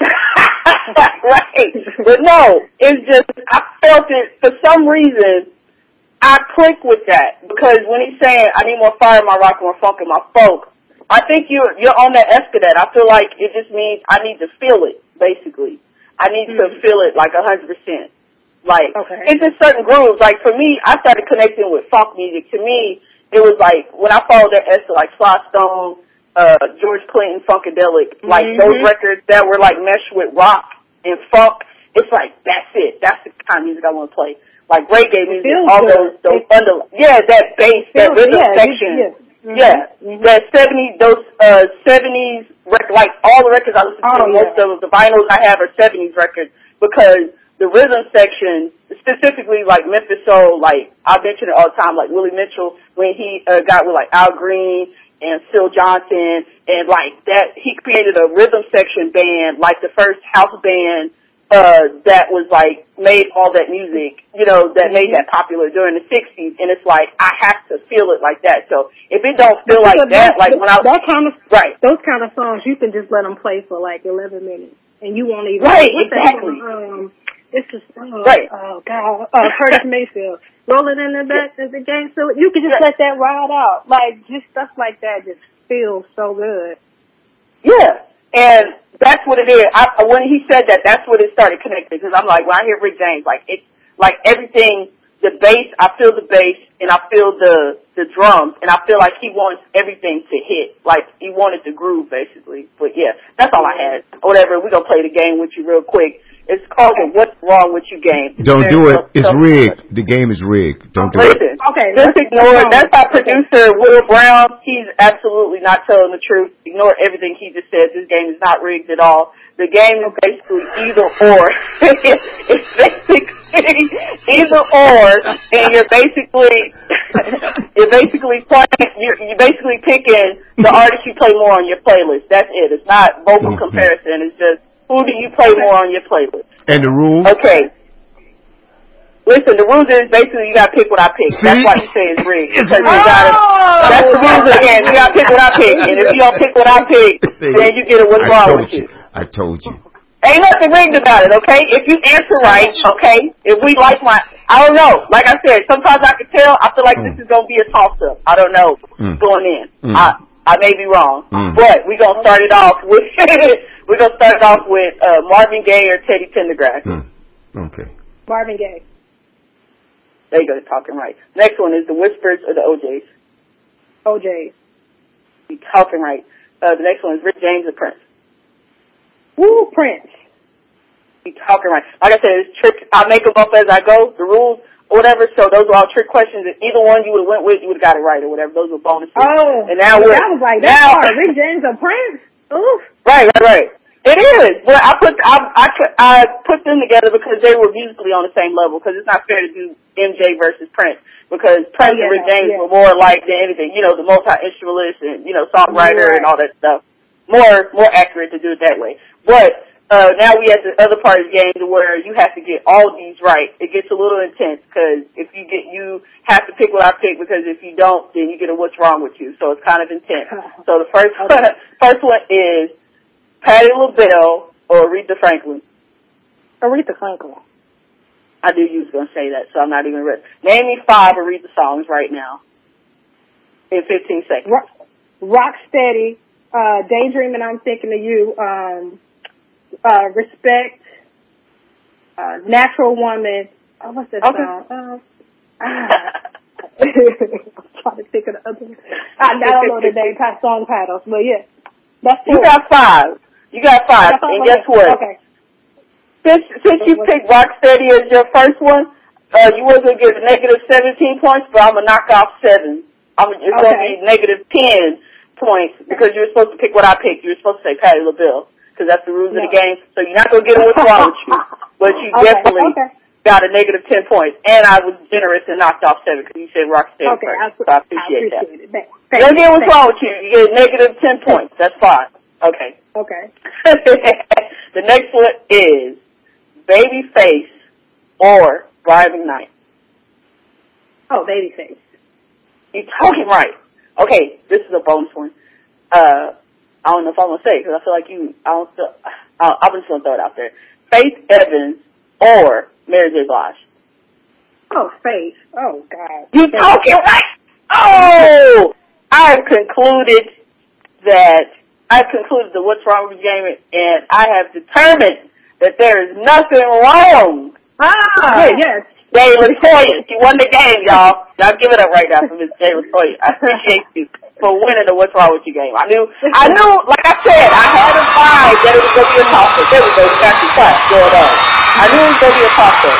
right. But no, it's just I felt it for some reason. I click with that because when he's saying I need more fire in my rock and more funk in my folk, I think you're you're on that escalade. I feel like it just means I need to feel it. Basically, I need mm-hmm. to feel it like a hundred percent. Like okay. It's just certain grooves. Like for me, I started connecting with funk music. To me, it was like when I followed that Esther, like Sly Stone, uh, George Clinton, Funkadelic, like mm-hmm. those records that were like meshed with rock and funk. It's like that's it. That's the kind of music I want to play. Like reggae music, all good. those those under yeah that bass, that rhythm yeah, section. Yeah. Mm-hmm. Yeah, mm-hmm. that seventies, those uh seventies record, like all the records I listen to, oh, most yeah. of the vinyls I have are seventies records because the rhythm section, specifically like Memphis Soul, like I mention it all the time, like Willie Mitchell when he uh, got with like Al Green and Phil Johnson, and like that he created a rhythm section band, like the first house band uh that was like made all that music, you know, that mm-hmm. made that popular during the sixties, and it's like I have to feel it like that. So if it don't feel like that, like when I that kind of right, those kind of songs, you can just let them play for like eleven minutes, and you won't even right what's exactly. That um, it's a song, right. Oh God, uh, Curtis Mayfield, rolling in the back of the game, so you can just yeah. let that ride out, like just stuff like that just feels so good. Yeah. And that's what it is. I, when he said that, that's what it started connecting. Because I'm like, when I hear Rick James, like it's like everything, the bass, I feel the bass, and I feel the the drums, and I feel like he wants everything to hit. Like he wanted the groove, basically. But yeah, that's all I had. Whatever. We're gonna play the game with you real quick. It's called the What's Wrong With You game. Don't do it. It's rigged. The game is rigged. Don't do Listen, it. Okay. Just ignore it. That's our producer, Will Brown. He's absolutely not telling the truth. Ignore everything he just said. This game is not rigged at all. The game is basically either or. It's basically either or, and you're basically you're basically playing. You're, you're basically picking the artist you play more on your playlist. That's it. It's not vocal mm-hmm. comparison. It's just who do you play more on your playlist. And the rules? Okay. Listen, the rules is basically you gotta pick what I pick. See? That's why you say it's rigged. Because you gotta, oh, that's the rules of the game. You gotta pick what I pick. And if you don't pick what I pick, then you get it what's wrong with you. I told you. Ain't nothing rigged about it, okay? If you answer right, okay? If we like my, I don't know. Like I said, sometimes I can tell, I feel like mm. this is gonna be a toss-up. I don't know mm. going in. Mm. I, I may be wrong. Mm. But we're gonna start it off with, we're gonna start it off with, uh, Marvin Gaye or Teddy Pendergrass. Mm. Okay. Marvin Gaye. There you go, talking right. Next one is the Whispers or the O Js. O Js. You talking right. Uh, the next one is Rick James or Prince. Woo, Prince. You talking right. Like I said, it's trick. I make them up as I go, the rules or whatever. So those are all trick questions. If either one you would have went with, you would have got it right or whatever. Those were bonuses. Oh, and now we're, that was like that's now, hard. Rick James or Prince. Oof. Right, right, right. It is, but I put I, I I put them together because they were musically on the same level. Because it's not fair to do M J versus Prince. Because Prince oh, yeah, and Rick James yeah. were more alike than anything. You know, the multi-instrumentalist and you know songwriter right. and all that stuff. More more accurate to do it that way. But uh now we at the other part of the game where you have to get all these right. It gets a little intense because if you get you have to pick what I pick because if you don't, then you get a what's wrong with you. So it's kind of intense. So the first okay. one, first one is Patti LaBelle or Aretha Franklin? Aretha Franklin. I knew you was going to say that, so I'm not even ready. Name me five Aretha songs right now in fifteen seconds. Rock, Rocksteady, uh, Daydreaming, I'm Thinking of You, um, uh, Respect, uh, Natural Woman. Oh, what's that okay. song? Uh, ah. I'm trying to think of the other one. I, I don't know the name, song titles, but yeah. That's you got five. You got five. Got five. And Okay. guess what? Okay. Since since you picked Rocksteady as your first one, uh, you were gonna get a negative seventeen points, but I'm gonna knock off seven. I'm it's okay. gonna be negative ten points because you were supposed to pick what I picked. You were supposed to say Patti LaBelle because that's the rules no. of the game. So you're not gonna get what's wrong with you, but you okay. definitely okay. got a negative ten points. And I was generous and knocked off seven because you said Rocksteady okay. first. I, so I appreciate, I appreciate that. it. You don't get what's wrong with you. You get negative ten points. That's fine. Okay. Okay. The next one is Babyface or Brian McKnight? Oh, Babyface. You're talking right. Okay, this is a bonus one. Uh, I don't know if I'm gonna say it because I feel like you. I don't. Feel, I, I'm just gonna throw it out there. Faith Evans or Mary J. Blige? Oh, Faith. Oh, God. You Faith. talking right? Oh, I have concluded that I've concluded the What's Wrong with the Game, and I have determined that there is nothing wrong. Ah, with yes. Jay Latoya. She won the game, y'all. Y'all give it up right now for Miss Jay Latoya. I appreciate you for winning the What's Wrong with You game. I knew, I knew, like I said, I had a vibe that it was going to be a toss-up. There we go. We got some claps going on. I knew it was going to be a toss-up.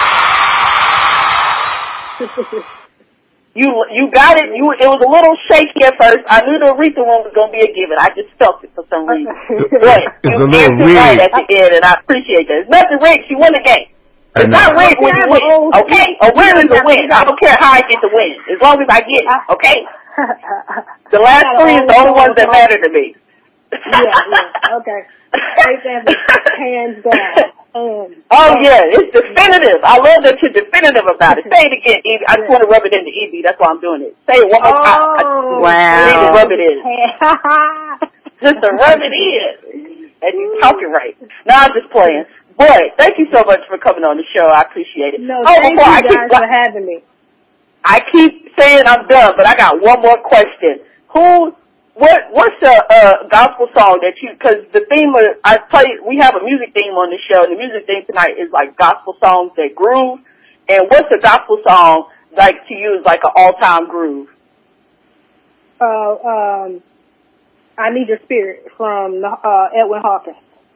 You you got it. You it was a little shaky at first. I knew the Aretha one was gonna be a given. I just felt it for some reason. But you answered right at the end, and I appreciate that. It's nothing rigged. She won the game. It's not rigged when you win. Okay, a win is a win. I don't care how I get the win, as long as I get it. Okay. The last three is the only ones that matter to me. Yeah, yeah. Okay. Hands down. Um, oh yeah, it's definitive. I love that you're definitive about it. Say it again, Evie. I just want to rub it into Evie. That's why I'm doing it. Say it one more time. Oh, wow. I need to rub it in. Just to rub it in. And you talking right. No, I'm just playing. Boy, thank you so much for coming on the show. I appreciate it. No, oh, thank you I guys keep, for having me. I keep saying I'm done, but I got one more question. Who? What what's a uh, gospel song that you? Because the theme of I play, we have a music theme on the show. And the music theme tonight is like gospel songs that groove. And what's a gospel song like to you is like an all time groove? Uh, um, I Need Your Spirit from uh, Edwin Hawkins.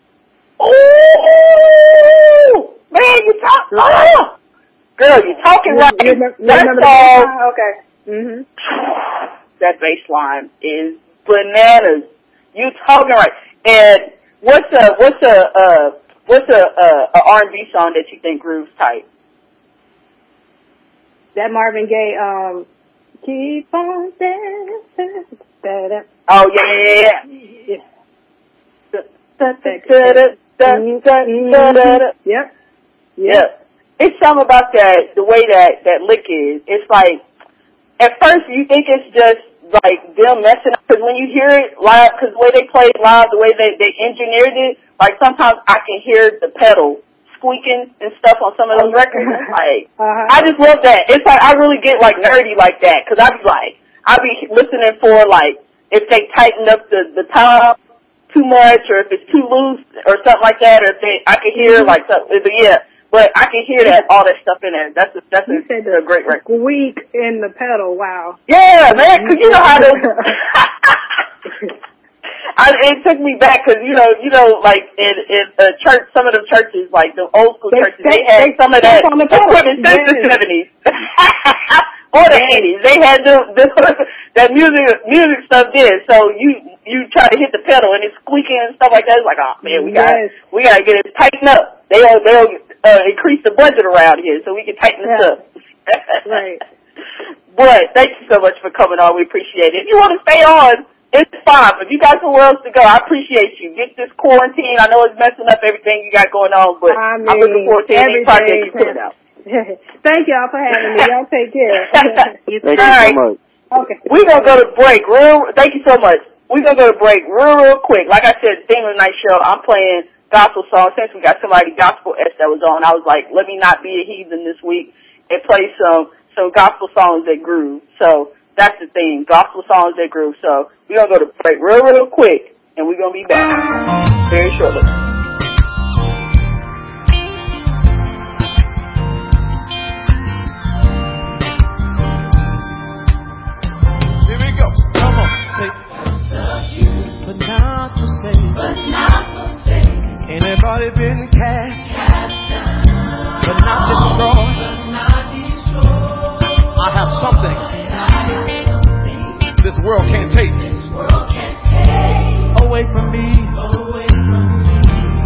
Oh man, you talk, oh, girl, you talking right. You remember, you that remember song, the okay. Mhm. That bass line is bananas. You talking right. And what's a what's a uh what's a uh, a R and B song that you think grooves tight? That Marvin Gaye, um, keep on dancing. Oh yeah, yeah, yeah. Yep. Yep. It's something about that, the way that that lick is. It's like at first you think it's just like them messing up, because when you hear it live, because the way they play it live, the way they, they engineered it, like sometimes I can hear the pedal squeaking and stuff on some of those records. It's like, uh-huh. I just love that. It's like, I really get like nerdy like that, because I be like, I be listening for like, if they tighten up the, the tom too much, or if it's too loose, or something like that, or if they, I can hear mm-hmm. like something, but yeah. But I can hear that, all that stuff in there. That's a, that's a, a great record. Squeak in the pedal, wow. Yeah, man, because you know how to... I, it took me back, because, you know, you know, like, in, in uh, church, some of the churches, like the old school they, churches, they, they had they some of that equipment since the seventies. Or the eighties. They had the, the, that music music stuff there. So you you try to hit the pedal, and it's squeaking and stuff like that. It's like, oh, man, we got yes. we got to get it tightened up. They'll, they'll uh, increase the budget around here so we can tighten this yeah. up. Right. Boy, thank you so much for coming on. We appreciate it. If you want to stay on, it's fine. But you got somewhere else to go, I appreciate you. Get this quarantine. I know it's messing up everything you got going on, but I mean, I'm looking forward to any project you put out. Thank y'all for having me. Y'all take care. Thank you so much. Okay. We're going to go to break. Real, thank you so much. We're going to go to break real, real quick. Like I said, theme of the night show, I'm playing gospel songs. Since we got somebody gospel-esque that was on, I was like, let me not be a heathen this week and play some, some gospel songs that groove. So that's the theme, gospel songs that groove. So we're going to go to break real, real quick, and we're going to be back very shortly. But not forsaken. But not forsaken. Anybody been cast? Cast down. But not destroyed. But not destroyed. I have something. I have something. This world can't take. This world can't take. Away from me. Away from me.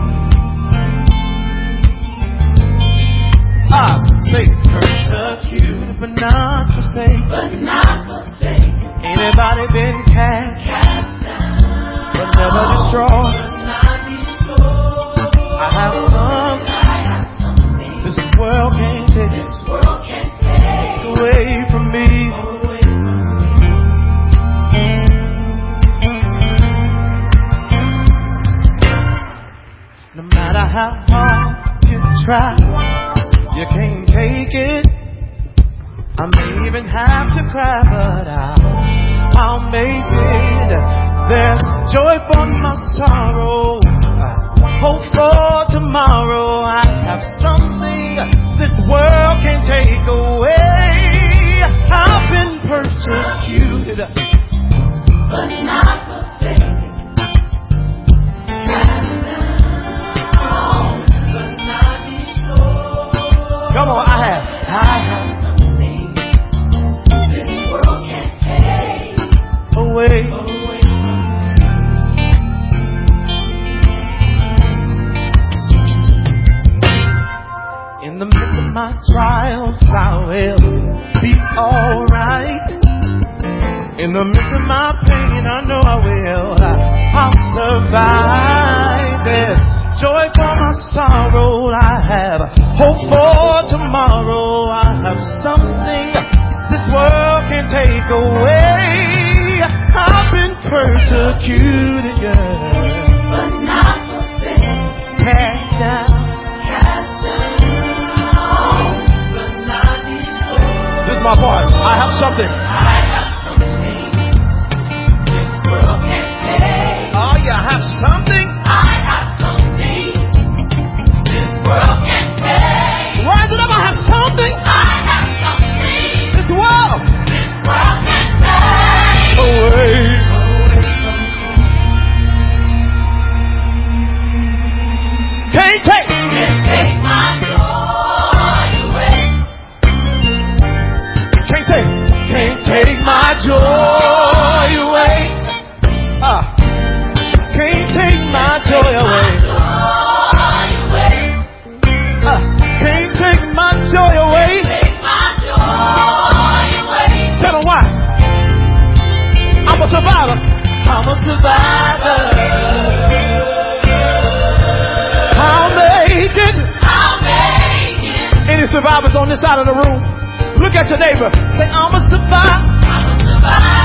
I say, touch you, but not forsaken. But not forsaken. Anybody been cast? Cast down. But never destroyed. But not destroyed. I have some. I have some. how hard you try, you can't take it. I may even have to cry, but I'll, I'll make it. There's joy for my sorrow, hope for tomorrow. I have something this world can take away. I've been persecuted, but not forsaken. Cast down, but not destroyed. Come on, I have, I have. Away. Away. In the midst of my trials, I will be alright. In the midst of my pain, I know I will. I'll survive. There's joy for my sorrow. I have hope for tomorrow. I have something this world can take away. I've been persecuted, yeah, but not forsaken. Cast down, cast down, but not destroyed. This is my part. I have something. I have something this world can't take. Oh, you have something. I have something this world can't take. Rise it up. I have something. I have something this world, this world can't take. Away. Can't take, can't take my joy away. Can't take, can't take my joy away. Ah, can't take my joy away. Ah, can't take my joy away. Tell them why. I'm a survivor. I'm a survivor. I'll make it. I'll make it. Any survivors on this side of the room? Look at your neighbor. Say, I'm a survivor. I'm a survivor.